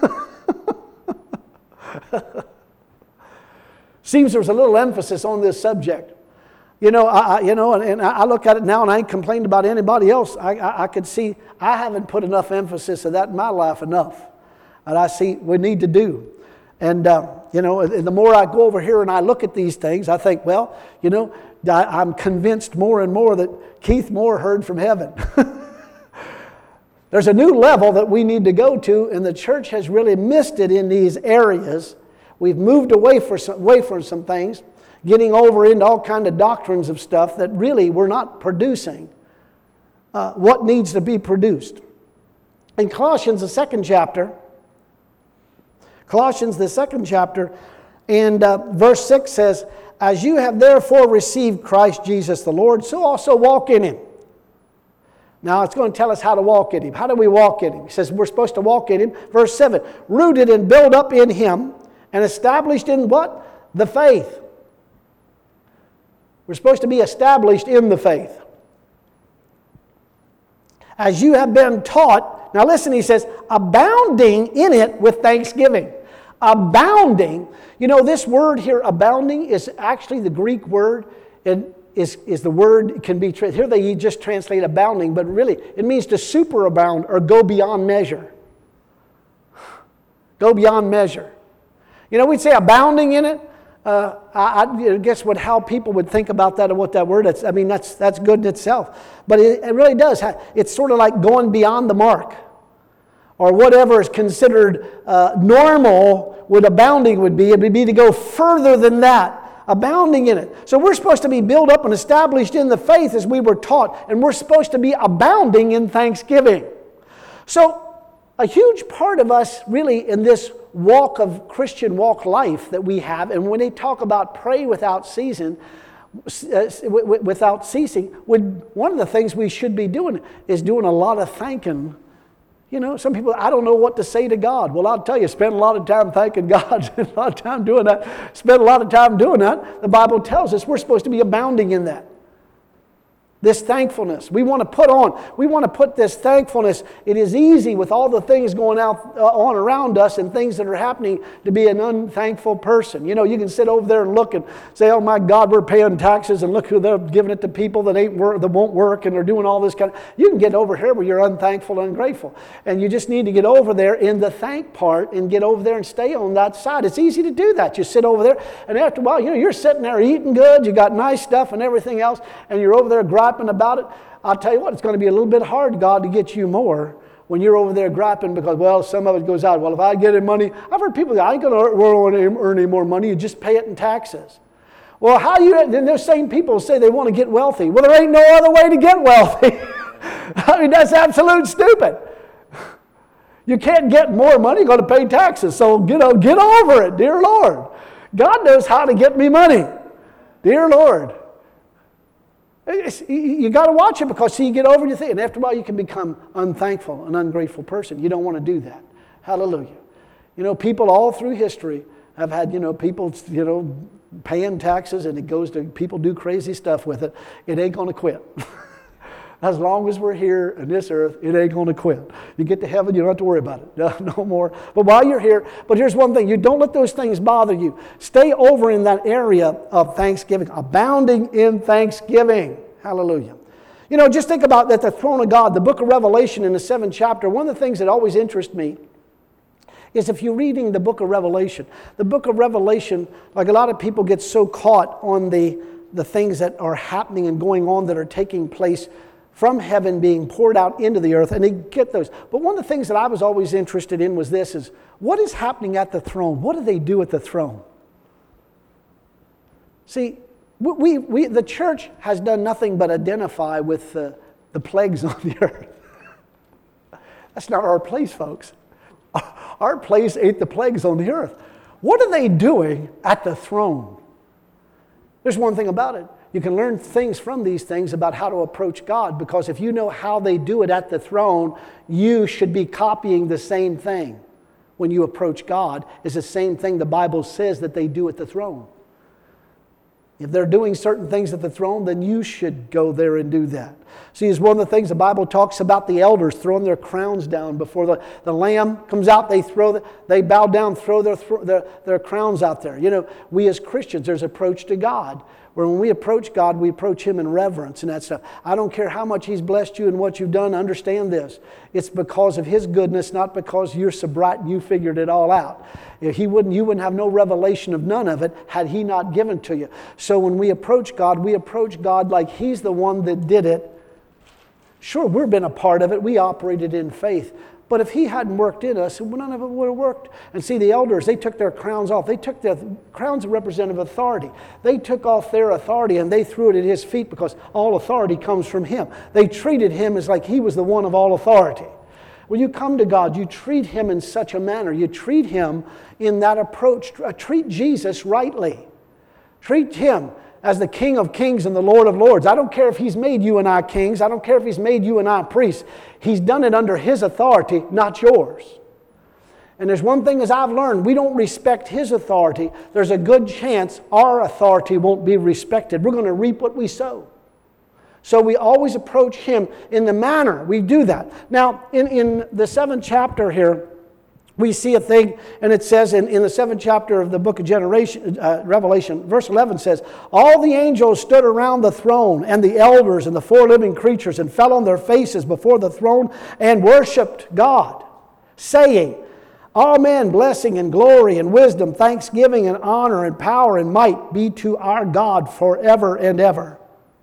Seems there's a little emphasis on this subject. And I look at it now and I ain't complained about anybody else. I could see I haven't put enough emphasis of that in my life enough. And I see we need to do. And, the more I go over here and I look at these things, I think, well, I'm convinced more and more that Keith Moore heard from heaven. There's a new level that we need to go to, and the church has really missed it in these areas. We've moved away from some things, getting over into all kinds of doctrines of stuff that really we're not producing what needs to be produced. In Colossians, the second chapter, and verse 6 says, as you have therefore received Christ Jesus the Lord, so also walk in Him. Now it's going to tell us how to walk in Him. How do we walk in Him? He says we're supposed to walk in Him. Verse 7, rooted and built up in Him and established in what? The faith. We're supposed to be established in the faith. As you have been taught, now listen, he says, abounding in it with thanksgiving. Abounding. This word here, abounding, is actually the Greek word. It is the word, can be, here they just translate abounding, but really it means to superabound or go beyond measure. Go beyond measure. We'd say abounding in it. I guess how people would think about that and what that word is. That's good in itself. But it really does. It's sort of like going beyond the mark. Or whatever is considered normal, what abounding would be. It would be to go further than that. Abounding in it. So we're supposed to be built up and established in the faith as we were taught. And we're supposed to be abounding in thanksgiving. So a huge part of us really in this Christian walk life that we have, and when they talk about pray without ceasing, one of the things we should be doing is doing a lot of thanking. Some people, I don't know what to say to God. Well, I'll tell you, spend a lot of time thanking God, spend a lot of time doing that. Spend a lot of time doing that. The Bible tells us we're supposed to be abounding in that. This thankfulness. We want to put this thankfulness. It is easy with all the things going on around us and things that are happening to be an unthankful person. You can sit over there and look and say, oh my God, we're paying taxes and look who they're giving it to people that won't work and they're doing all this kind of. You can get over here where you're unthankful and ungrateful. And you just need to get over there in the thank part and get over there and stay on that side. It's easy to do that. You sit over there and after a while, you're sitting there eating good, you got nice stuff and everything else, and you're over there griping about it. I'll tell you what, it's going to be a little bit hard, God, to get you more when you're over there griping because, well, some of it goes out. Well, if I get in money, I've heard people say, I ain't going to earn any more money. You just pay it in taxes. Well, then those same people say they want to get wealthy. Well, there ain't no other way to get wealthy. That's absolute stupid. You can't get more money, you're going to pay taxes. So, get over it, dear Lord. God knows how to get me money. Dear Lord. You got to watch it because you get over and you think, and after a while you can become unthankful, an ungrateful person. You don't want to do that. Hallelujah. People all through history have had, people, paying taxes and it goes to, people do crazy stuff with it. It ain't going to quit. As long as we're here on this earth, it ain't going to quit. You get to heaven, you don't have to worry about it. No more. But while you're here, but here's one thing. You don't let those things bother you. Stay over in that area of thanksgiving. Abounding in thanksgiving. Hallelujah. You know, just think about that, the throne of God, the book of Revelation in the 7th chapter. One of the things that always interests me is if you're reading the book of Revelation, like a lot of people get so caught on the things that are happening and going on that are taking place from heaven being poured out into the earth, and they get those. But one of the things that I was always interested in was this, is what is happening at the throne? What do they do at the throne? See, the church has done nothing but identify with the plagues on the earth. That's not our place, folks. Our place ain't the plagues on the earth. What are they doing at the throne? There's one thing about it. You can learn things from these things about how to approach God, because if you know how they do it at the throne, you should be copying the same thing when you approach God. It's the same thing the Bible says that they do at the throne. If they're doing certain things at the throne, then you should go there and do that. See, it's one of the things the Bible talks about, the elders throwing their crowns down before the Lamb comes out. They bow down, throw their crowns out there. You know, we as Christians, there's approach to God, where when we approach God, we approach Him in reverence and that stuff. I don't care how much He's blessed you and what you've done. Understand this. It's because of His goodness, not because you're so bright and you figured it all out. You wouldn't have no revelation of none of it had He not given to you. So when we approach God like He's the one that did it. Sure, we've been a part of it. We operated in faith. But if He hadn't worked in us, none of it would have worked. And see, the elders, they took their crowns off. They took their crowns of representative authority. They took off their authority and they threw it at His feet, because all authority comes from Him. They treated Him as like He was the one of all authority. When you come to God, you treat Him in such a manner. You treat Him in that approach. Treat Jesus rightly. Treat Him as the King of Kings and the Lord of Lords. I don't care if He's made you and I kings. I don't care if He's made you and I priests. He's done it under His authority, not yours. And there's one thing as I've learned, we don't respect His authority. There's a good chance our authority won't be respected. We're going to reap what we sow. So we always approach Him in the manner we do that. Now, in the 7th chapter here, we see a thing, and it says in the 7th chapter of the book of Revelation, verse 11 says, all the angels stood around the throne, and the elders and the 4 living creatures, and fell on their faces before the throne and worshipped God, saying, amen, blessing and glory and wisdom, thanksgiving and honor and power and might be to our God forever and ever.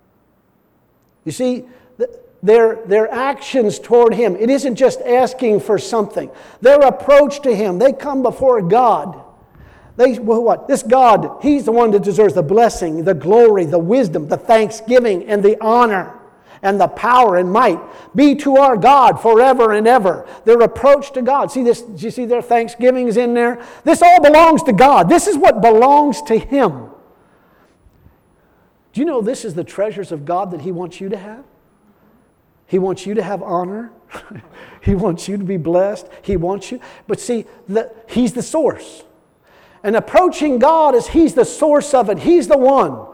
You see, their actions toward Him, it isn't just asking for something. Their approach to Him, they come before God. This God, He's the one that deserves the blessing, the glory, the wisdom, the thanksgiving, and the honor, and the power and might be to our God forever and ever. Their approach to God. See this? Do you see their thanksgivings in there? This all belongs to God. This is what belongs to Him. Do you know this is the treasures of God that He wants you to have? He wants you to have honor. He wants you to be blessed. He wants you. But see, He's the source. And approaching God is He's the source of it. He's the one.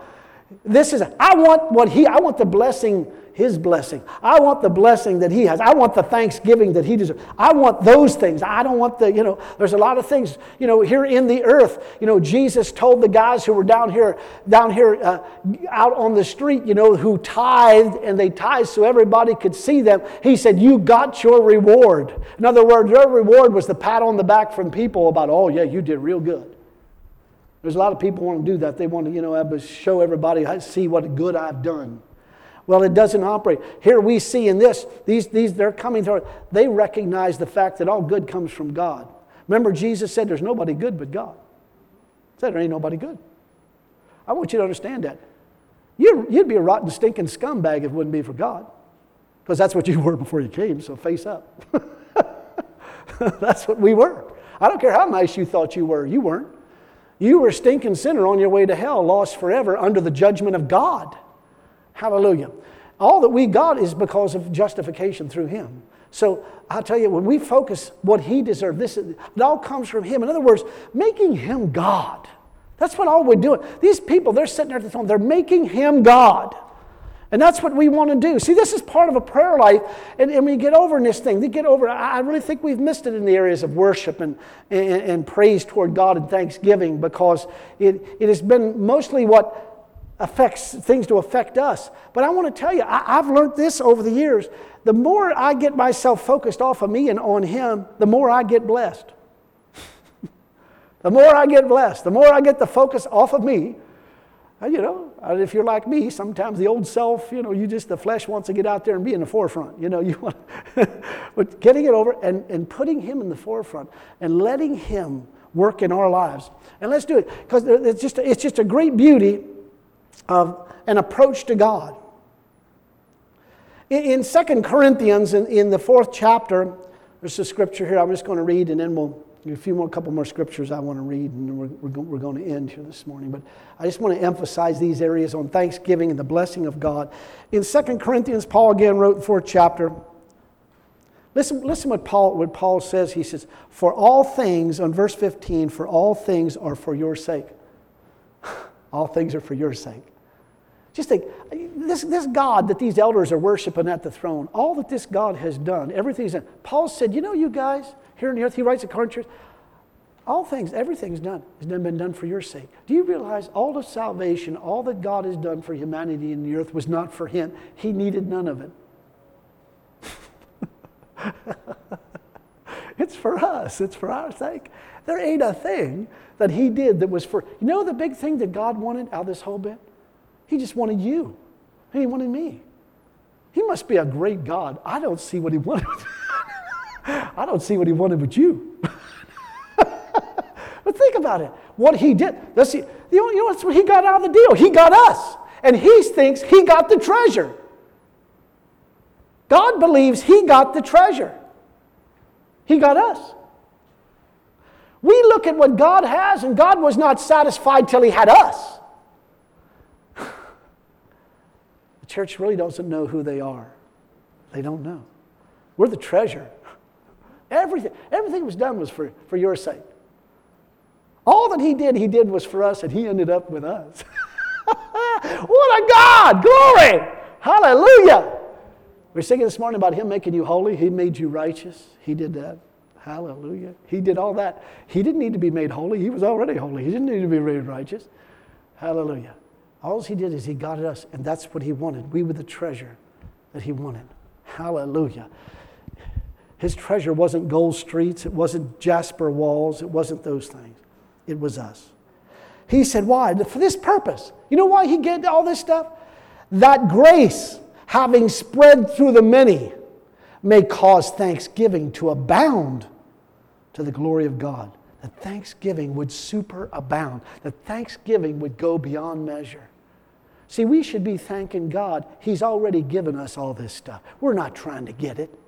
I want the blessing, His blessing. I want the blessing that He has. I want the thanksgiving that He deserves. I want those things. I don't want there's a lot of things, here in the earth. Jesus told the guys who were down here out on the street, who tithed, and they tithed so everybody could see them. He said, you got your reward. In other words, your reward was the pat on the back from people about, oh yeah, you did real good. There's a lot of people want to do that. They want to, show everybody, see what good I've done. Well, it doesn't operate. Here we see in this, these they're coming to, they recognize the fact that all good comes from God. Remember, Jesus said there's nobody good but God. He said there ain't nobody good. I want you to understand that. You'd be a rotten, stinking scumbag if it wouldn't be for God. Because that's what you were before you came, so face up. That's what we were. I don't care how nice you thought you were. You weren't. You were a stinking sinner on your way to hell, lost forever under the judgment of God. Hallelujah. All that we got is because of justification through Him. So I'll tell you, when we focus what He deserved, it all comes from Him. In other words, making Him God. That's what all we're doing. These people, they're sitting there at the throne, they're making Him God. And that's what we want to do. See, this is part of a prayer life. And we get over in this thing. I really think we've missed it in the areas of worship and praise toward God and thanksgiving, because it has been mostly what things to affect us. But I want to tell you, I've learned this over the years. The more I get myself focused off of me and on Him, the more I get blessed. The more I get blessed, the more I get the focus off of me. If you're like me, sometimes the old self, the flesh wants to get out there and be in the forefront. But getting it over and putting Him in the forefront and letting Him work in our lives. And let's do it, because it's just a great beauty of an approach to God. In 2 Corinthians, in the 4th chapter, there's a scripture here I'm just going to read, and then we'll couple more scriptures I want to read, and then we're going to end here this morning. But I just want to emphasize these areas on thanksgiving and the blessing of God. In 2 Corinthians, Paul again wrote in the 4th chapter. Listen what Paul says. He says, for all things, on verse 15, for all things are for your sake. All things are for your sake. Just think, this God that these elders are worshiping at the throne, all that this God has done, everything he's done. Paul said, you guys, here on the earth, he writes to Corinthians, everything's done, has been done for your sake. Do you realize all the salvation, all that God has done for humanity in the earth was not for him? He needed none of it. It's for us. It's for our sake. There ain't a thing that he did that was for... the big thing that God wanted out of this whole bit? He just wanted you. And he wanted me. He must be a great God. I don't see what he wanted. I don't see what he wanted with you. But think about it. What he did. That's what he got out of the deal. He got us. And he thinks he got the treasure. God believes he got the treasure. He got us. We look at what God has, and God was not satisfied till he had us. The church really doesn't know who they are. They don't know. We're the treasure. Everything was done was for your sake. All that he did was for us, and he ended up with us. What a God! Glory! Hallelujah! We're singing this morning about him making you holy. He made you righteous. He did that. Hallelujah. He did all that. He didn't need to be made holy. He was already holy. He didn't need to be made righteous. Hallelujah. All he did is he got us, and that's what he wanted. We were the treasure that he wanted. Hallelujah. His treasure wasn't gold streets. It wasn't jasper walls. It wasn't those things. It was us. He said, why? For this purpose. You know why he did all this stuff? That grace, having spread through the many, may cause thanksgiving to abound to the glory of God. That thanksgiving would superabound. That thanksgiving would go beyond measure. See, we should be thanking God. He's already given us all this stuff. We're not trying to get it.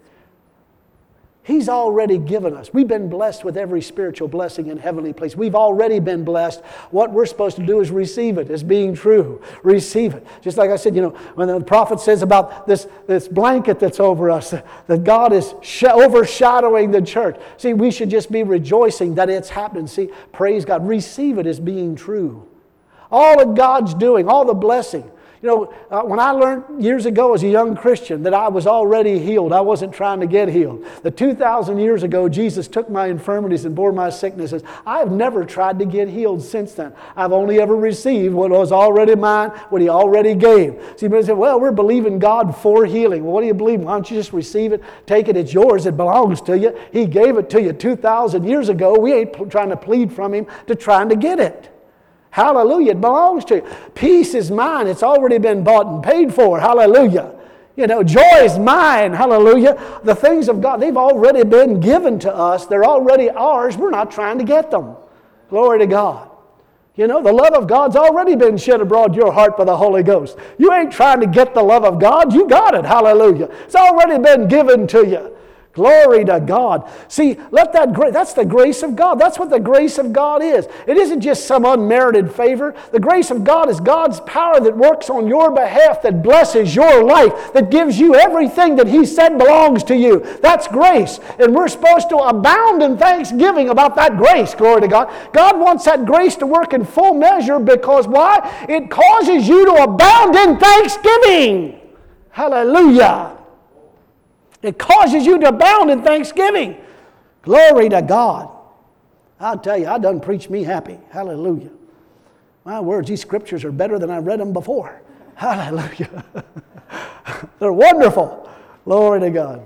He's already given us. We've been blessed with every spiritual blessing in heavenly place. We've already been blessed. What we're supposed to do is receive it as being true. Receive it. Just like I said, when the prophet says about this blanket that's over us, that God is overshadowing the church. See, we should just be rejoicing that it's happening. See, praise God. Receive it as being true. All that God's doing, all the blessing. When I learned years ago as a young Christian that I was already healed, I wasn't trying to get healed. That 2,000 years ago, Jesus took my infirmities and bore my sicknesses. I have never tried to get healed since then. I've only ever received what was already mine, what he already gave. See, but they say, well, we're believing God for healing. Well, what do you believe? Why don't you just receive it? Take it. It's yours. It belongs to you. He gave it to you 2,000 years ago. We ain't trying to plead from him to trying to get it. Hallelujah. It belongs to you. Peace is mine. It's already been bought and paid for. Hallelujah. Joy is mine. Hallelujah. The things of God, they've already been given to us. They're already ours. We're not trying to get them. Glory to God. The love of God's already been shed abroad your heart by the Holy Ghost. You ain't trying to get the love of God. You got it. Hallelujah. It's already been given to you. Glory to God. See, that's the grace of God. That's what the grace of God is. It isn't just some unmerited favor. The grace of God is God's power that works on your behalf, that blesses your life, that gives you everything that he said belongs to you. That's grace. And we're supposed to abound in thanksgiving about that grace. Glory to God. God wants that grace to work in full measure because why? It causes you to abound in thanksgiving. Hallelujah. It causes you to abound in thanksgiving. Glory to God. I'll tell you, I done preached me happy. Hallelujah. My words, these scriptures are better than I read them before. Hallelujah. They're wonderful. Glory to God.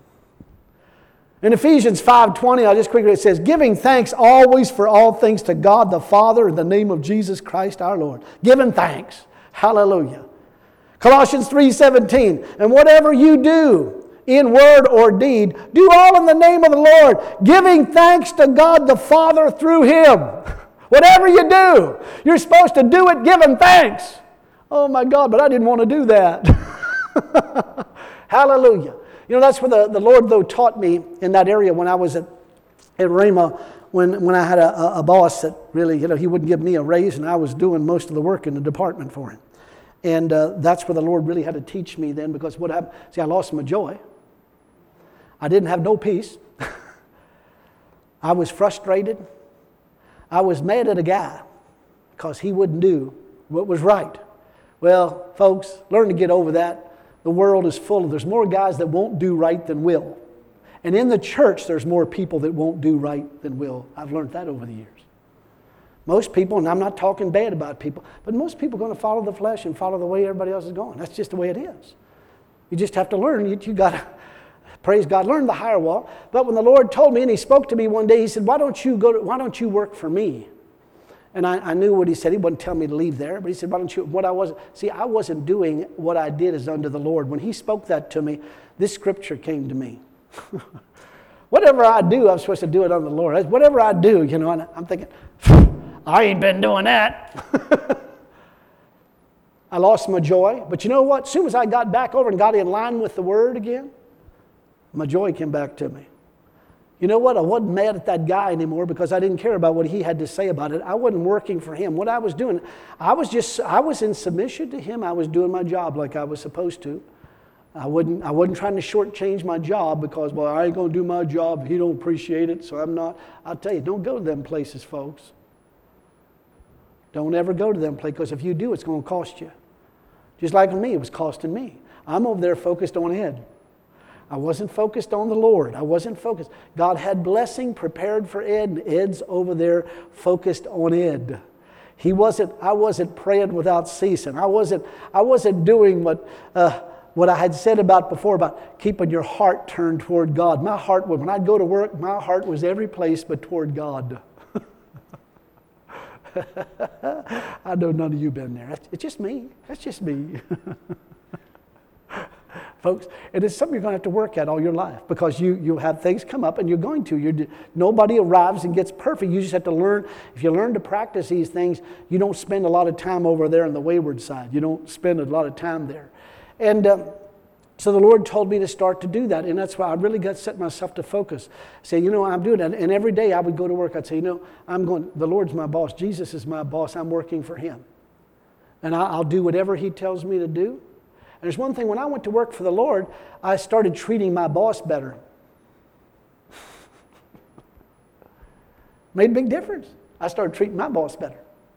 In Ephesians 5:20, I'll just quickly, it says, giving thanks always for all things to God the Father in the name of Jesus Christ our Lord. Giving thanks. Hallelujah. Colossians 3:17, and whatever you do in word or deed, do all in the name of the Lord, giving thanks to God the Father through Him. Whatever you do, you're supposed to do it giving thanks. Oh my God, but I didn't want to do that. Hallelujah. You know, that's what the Lord, though, taught me in that area when I was at Rhema, when I had a boss that really, he wouldn't give me a raise, and I was doing most of the work in the department for him. And that's where the Lord really had to teach me then, because what happened, see, I lost my joy. I didn't have no peace. I was frustrated. I was mad at a guy because he wouldn't do what was right. Well, folks, learn to get over that. The world is full of, there's more guys that won't do right than will. And in the church, there's more people that won't do right than will. I've learned that over the years. Most people, and I'm not talking bad about people, but most people are going to follow the flesh and follow the way everybody else is going. That's just the way it is. You just have to learn. You got to, praise God, learn the higher walk. But when the Lord told me, and He spoke to me one day, He said, why don't you work for me? And I knew what He said. He wouldn't tell me to leave there, but He said, why don't you, I wasn't doing what I did as unto the Lord. When He spoke that to me, this scripture came to me. Whatever I do, I'm supposed to do it unto the Lord. Whatever I do, and I'm thinking, I ain't been doing that. I lost my joy. But you know what? As soon as I got back over and got in line with the Word again, my joy came back to me. You know what? I wasn't mad at that guy anymore because I didn't care about what he had to say about it. I wasn't working for him. What I was doing, I was in submission to him. I was doing my job like I was supposed to. I wasn't trying to shortchange my job because, well, I ain't going to do my job. He don't appreciate it, so I'm not. I'll tell you, don't go to them places, folks. Don't ever go to them places, because if you do, it's going to cost you. Just like me, it was costing me. I'm over there focused on Ed. I wasn't focused on the Lord. I wasn't focused. God had blessing prepared for Ed, and Ed's over there focused on Ed. I wasn't praying without ceasing. I wasn't doing what I had said about before about keeping your heart turned toward God. My heart, when I'd go to work, my heart was every place but toward God. I know none of you been there. It's just me. That's just me. Folks, it is something you're going to have to work at all your life, because you have things come up and you're going to. Nobody arrives and gets perfect. You just have to learn. If you learn to practice these things, you don't spend a lot of time over there on the wayward side. You don't spend a lot of time there. And so the Lord told me to start to do that, and that's why I really got set myself to focus. Say, I'm doing that. And every day I would go to work. I'd say, the Lord's my boss. Jesus is my boss. I'm working for Him. And I'll do whatever He tells me to do. And there's one thing, when I went to work for the Lord, I started treating my boss better. Made a big difference. I started treating my boss better.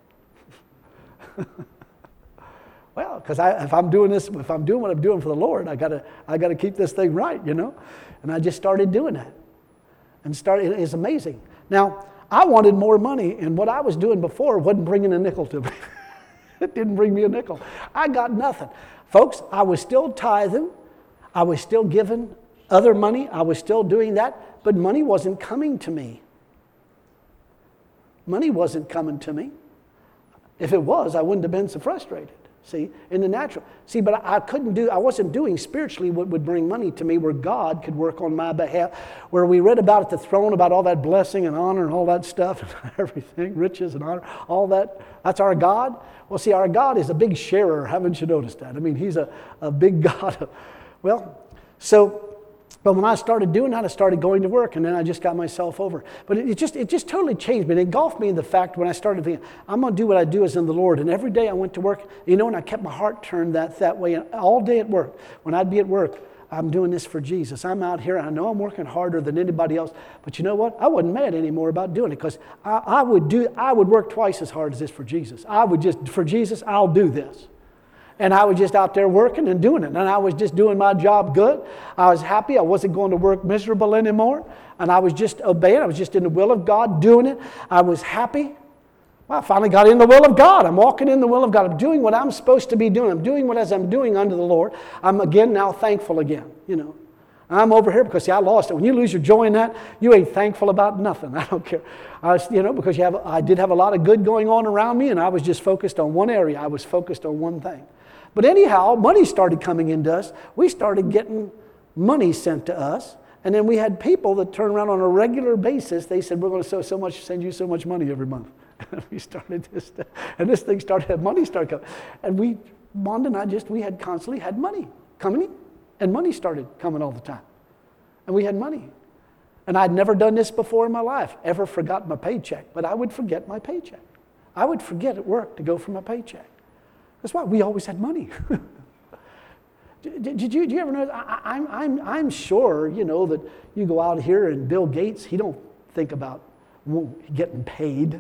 Well, because if I'm doing what I'm doing for the Lord, I gotta keep this thing right, And I just started doing that. And it's amazing. Now, I wanted more money, and what I was doing before wasn't bringing a nickel to me. It didn't bring me a nickel. I got nothing. Folks, I was still tithing. I was still giving other money. I was still doing that, but money wasn't coming to me. Money wasn't coming to me. If it was, I wouldn't have been so frustrated. See, in the natural. See, but I wasn't doing spiritually what would bring money to me, where God could work on my behalf, where we read about at the throne about all that blessing and honor and all that stuff, and everything, riches and honor, all that. That's our God. Well, see, our God is a big sharer. Haven't you noticed that? I mean, He's a big God. But when I started doing that, I started going to work, and then I just got myself over. But it just totally changed me. It engulfed me in the fact when I started thinking, I'm going to do what I do as in the Lord. And every day I went to work, and I kept my heart turned that way. And all day at work, when I'd be at work, I'm doing this for Jesus. I'm out here. I know I'm working harder than anybody else. But you know what? I wasn't mad anymore about doing it, because I would work twice as hard as this for Jesus. For Jesus, I'll do this. And I was just out there working and doing it. And I was just doing my job good. I was happy. I wasn't going to work miserable anymore. And I was just obeying. I was just in the will of God doing it. I was happy. Well, I finally got in the will of God. I'm walking in the will of God. I'm doing what I'm supposed to be doing. I'm doing what as I'm doing unto the Lord. I'm again now thankful again, I'm over here because, see, I lost it. When you lose your joy in that, you ain't thankful about nothing. I don't care. Because I did have a lot of good going on around me, and I was just focused on one area. I was focused on one thing. But anyhow, money started coming into us. We started getting money sent to us. And then we had people that turned around on a regular basis. They said, we're going to send you so much money every month. And we started this, and this thing started, money started coming. And Wanda and I we had constantly had money coming, and money started coming all the time. And we had money. And I'd never done this before in my life, ever forgot my paycheck, but I would forget my paycheck. I would forget at work to go for my paycheck. That's why we always had money. Did you ever know? I'm sure, that you go out here and Bill Gates, he don't think about getting paid.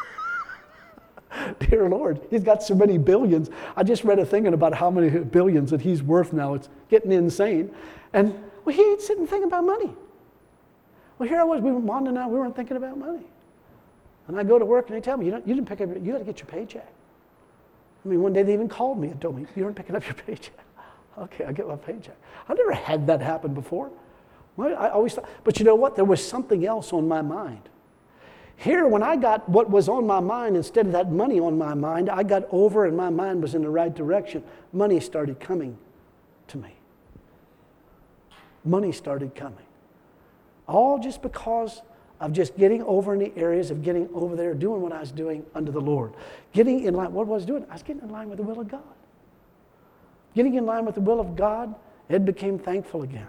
Dear Lord, he's got so many billions. I just read a thing about how many billions that he's worth now. It's getting insane. And he ain't sitting thinking about money. Well, here I was, Wanda and I, we weren't thinking about money. And I go to work and they tell me, you didn't pick up, you got to get your paycheck. I mean, one day they even called me and told me, you aren't picking up your paycheck. Okay, I get my paycheck. I never had that happen before. Well, I always thought, but you know what? There was something else on my mind. Here, when I got what was on my mind, instead of that money on my mind, I got over and my mind was in the right direction. Money started coming to me. Money started coming. All just because of just getting over in the areas of getting over there, doing what I was doing under the Lord. Getting in line, what was I doing? I was getting in line with the will of God. Getting in line with the will of God, Ed became thankful again.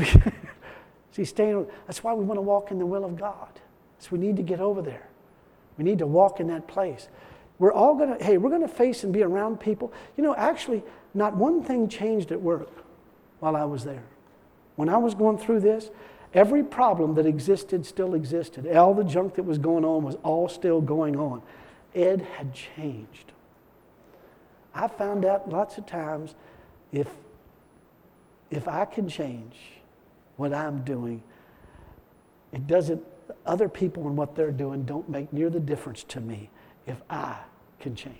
See, that's why we want to walk in the will of God. So we need to get over there. We need to walk in that place. We're going to face and be around people. Actually, not one thing changed at work while I was there. When I was going through this, every problem that existed still existed. All the junk that was going on was all still going on. Ed had changed. I found out lots of times if I can change what I'm doing, it doesn't, other people and what they're doing don't make near the difference to me if I can change.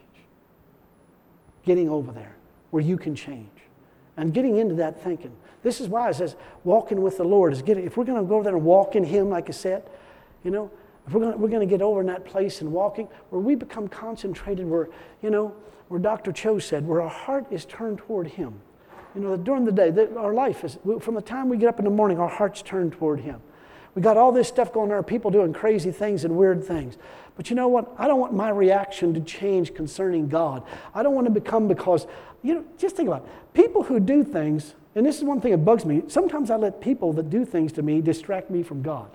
Getting over there where you can change and getting into that thinking. This is why it says walking with the Lord is getting, if we're going to go over there and walk in Him, like I said, if we're going to get over in that place and walking where we become concentrated, where Dr. Cho said, where our heart is turned toward Him. During the day, our life is, from the time we get up in the morning, our heart's turned toward Him. We got all this stuff going on, people doing crazy things and weird things. But you know what? I don't want my reaction to change concerning God. I don't want to become, because, just think about it. People who do things, and this is one thing that bugs me, sometimes I let people that do things to me distract me from God.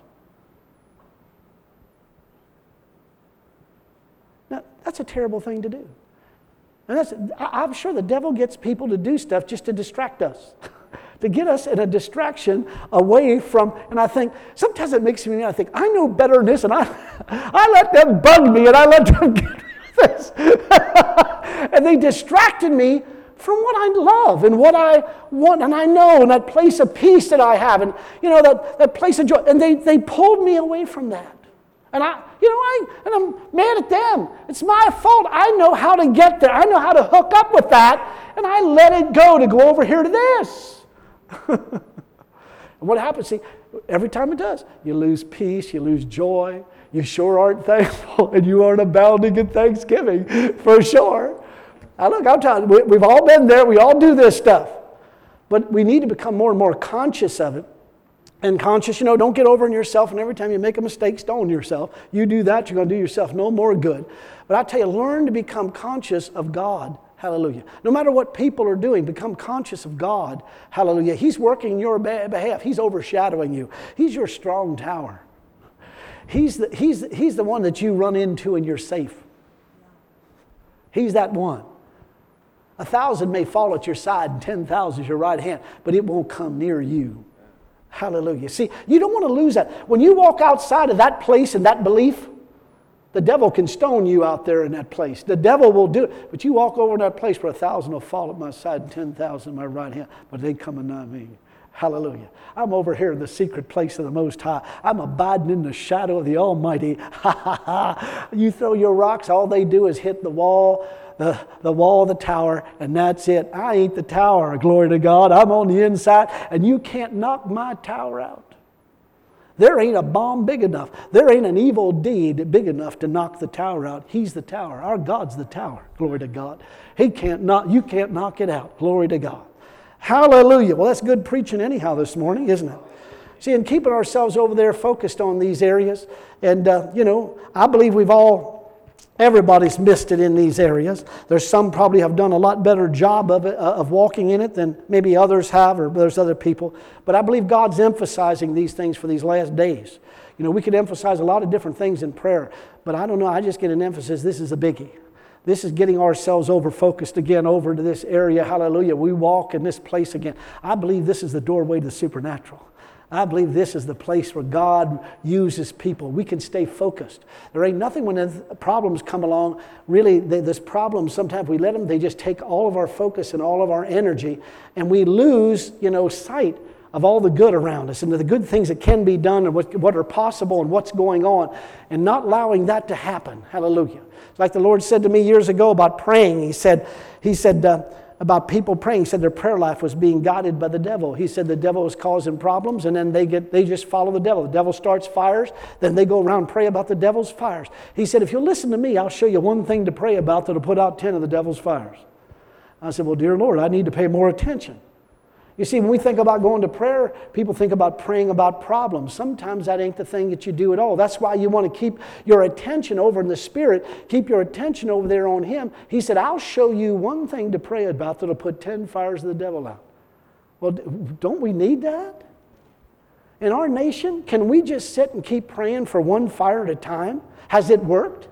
Now, that's a terrible thing to do. And I'm sure the devil gets people to do stuff just to distract us, to get us in a distraction away from, and I think, sometimes it makes me, I think, I know better than this, and I let them bug me, and I let them get this. And they distracted me from what I love and what I want, and I know, and that place of peace that I have, and that place of joy, and they pulled me away from that. And I'm mad at them. It's my fault. I know how to get there. I know how to hook up with that, and I let it go to go over here to this. And what happens? See, every time it does, you lose peace, you lose joy. You sure aren't thankful, and you aren't abounding in thanksgiving, for sure. Now look, I'm telling you, we've all been there. We all do this stuff. But we need to become more and more conscious of it. And conscious, don't get over on yourself, and every time you make a mistake, stone yourself. You do that, you're going to do yourself no more good. But I tell you, learn to become conscious of God. Hallelujah. No matter what people are doing, become conscious of God. Hallelujah. He's working in your behalf. He's overshadowing you. He's your strong tower. He's the one that you run into and you're safe. He's that one. 1,000 may fall at your side and 10,000 at your right hand, but it won't come near you. Hallelujah. See, you don't want to lose that. When you walk outside of that place and that belief, the devil can stone you out there in that place. The devil will do it. But you walk over in that place where 1,000 will fall at my side and 10,000 at my right hand, but they coming nigh me. Hallelujah. I'm over here in the secret place of the Most High. I'm abiding in the shadow of the Almighty. Ha ha ha. You throw your rocks, all they do is hit the wall, the wall of the tower, and that's it. I ain't the tower, glory to God. I'm on the inside, and you can't knock my tower out. There ain't a bomb big enough. There ain't an evil deed big enough to knock the tower out. He's the tower. Our God's the tower, glory to God. You can't knock it out, glory to God. Hallelujah. Well, that's good preaching anyhow this morning, isn't it? See, in keeping ourselves over there focused on these areas, and, I believe everybody's missed it in these areas. There's some probably have done a lot better job of it, of walking in it than maybe others have, or there's other people. But I believe God's emphasizing these things for these last days. We could emphasize a lot of different things in prayer, but I don't know, I just get an emphasis, this is a biggie. This is getting ourselves over-focused again over to this area. Hallelujah. We walk in this place again. I believe this is the doorway to the supernatural. I believe this is the place where God uses people. We can stay focused. There ain't nothing when the problems come along. Really, this problem, sometimes we let them, they just take all of our focus and all of our energy, and we lose, sight of all the good around us and the good things that can be done and what are possible and what's going on, and not allowing that to happen. Hallelujah. It's like the Lord said to me years ago about praying. He said about people praying. He said their prayer life was being guided by the devil. He said the devil was causing problems, and then they just follow the devil. The devil starts fires, then they go around and pray about the devil's fires. He said, if you'll listen to me, I'll show you one thing to pray about that'll put out 10 of the devil's fires. I said, well, dear Lord, I need to pay more attention. You see, when we think about going to prayer, people think about praying about problems. Sometimes that ain't the thing that you do at all. That's why you want to keep your attention over in the Spirit, keep your attention over there on Him. He said, I'll show you one thing to pray about that'll put 10 fires of the devil out. Well, don't we need that? In our nation, can we just sit and keep praying for one fire at a time? Has it worked?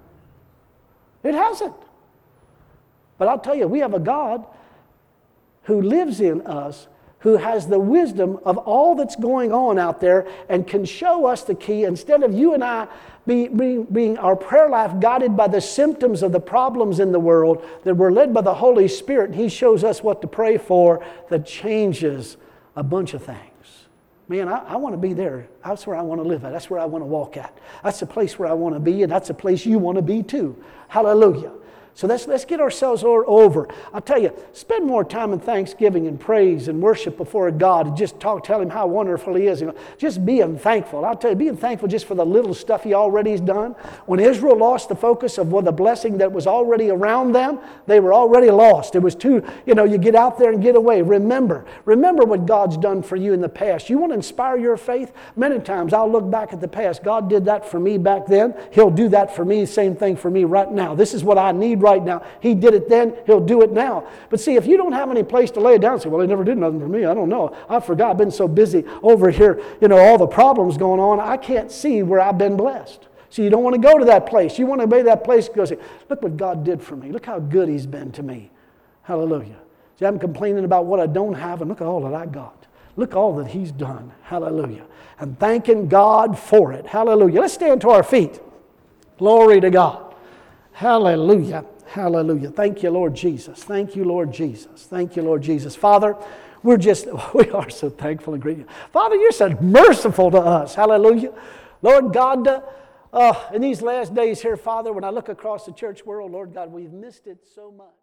It hasn't. But I'll tell you, we have a God who lives in us, who has the wisdom of all that's going on out there and can show us the key. Instead of you and I being our prayer life guided by the symptoms of the problems in the world, that we're led by the Holy Spirit, and He shows us what to pray for that changes a bunch of things. Man, I want to be there. That's where I want to live at. That's where I want to walk at. That's the place where I want to be, and that's the place you want to be too. Hallelujah. So let's get ourselves over. I'll tell you, spend more time in thanksgiving and praise and worship before God, and just tell Him how wonderful He is. Just being thankful. I'll tell you, being thankful just for the little stuff He already has done. When Israel lost the focus of the blessing that was already around them, they were already lost. It was too, you get out there and get away. Remember what God's done for you in the past. You want to inspire your faith? Many times I'll look back at the past. God did that for me back then. He'll do that for me, same thing for me right now. This is what I need right now. He did it then, He'll do it now. But see, if you don't have any place to lay it down, say, well, He never did nothing for me. I don't know. I forgot. I've been so busy over here, all the problems going on. I can't see where I've been blessed. So you don't want to go to that place. You want to be that place and go say, look what God did for me. Look how good He's been to me. Hallelujah. See, I'm complaining about what I don't have, and look at all that I got. Look all that He's done. Hallelujah. And thanking God for it. Hallelujah. Let's stand to our feet. Glory to God. Hallelujah. Hallelujah. Thank you, Lord Jesus. Thank you, Lord Jesus. Thank you, Lord Jesus. Father, we are so thankful and grateful. Father, You're so merciful to us. Hallelujah. Lord God, in these last days here, Father, when I look across the church world, Lord God, we've missed it so much.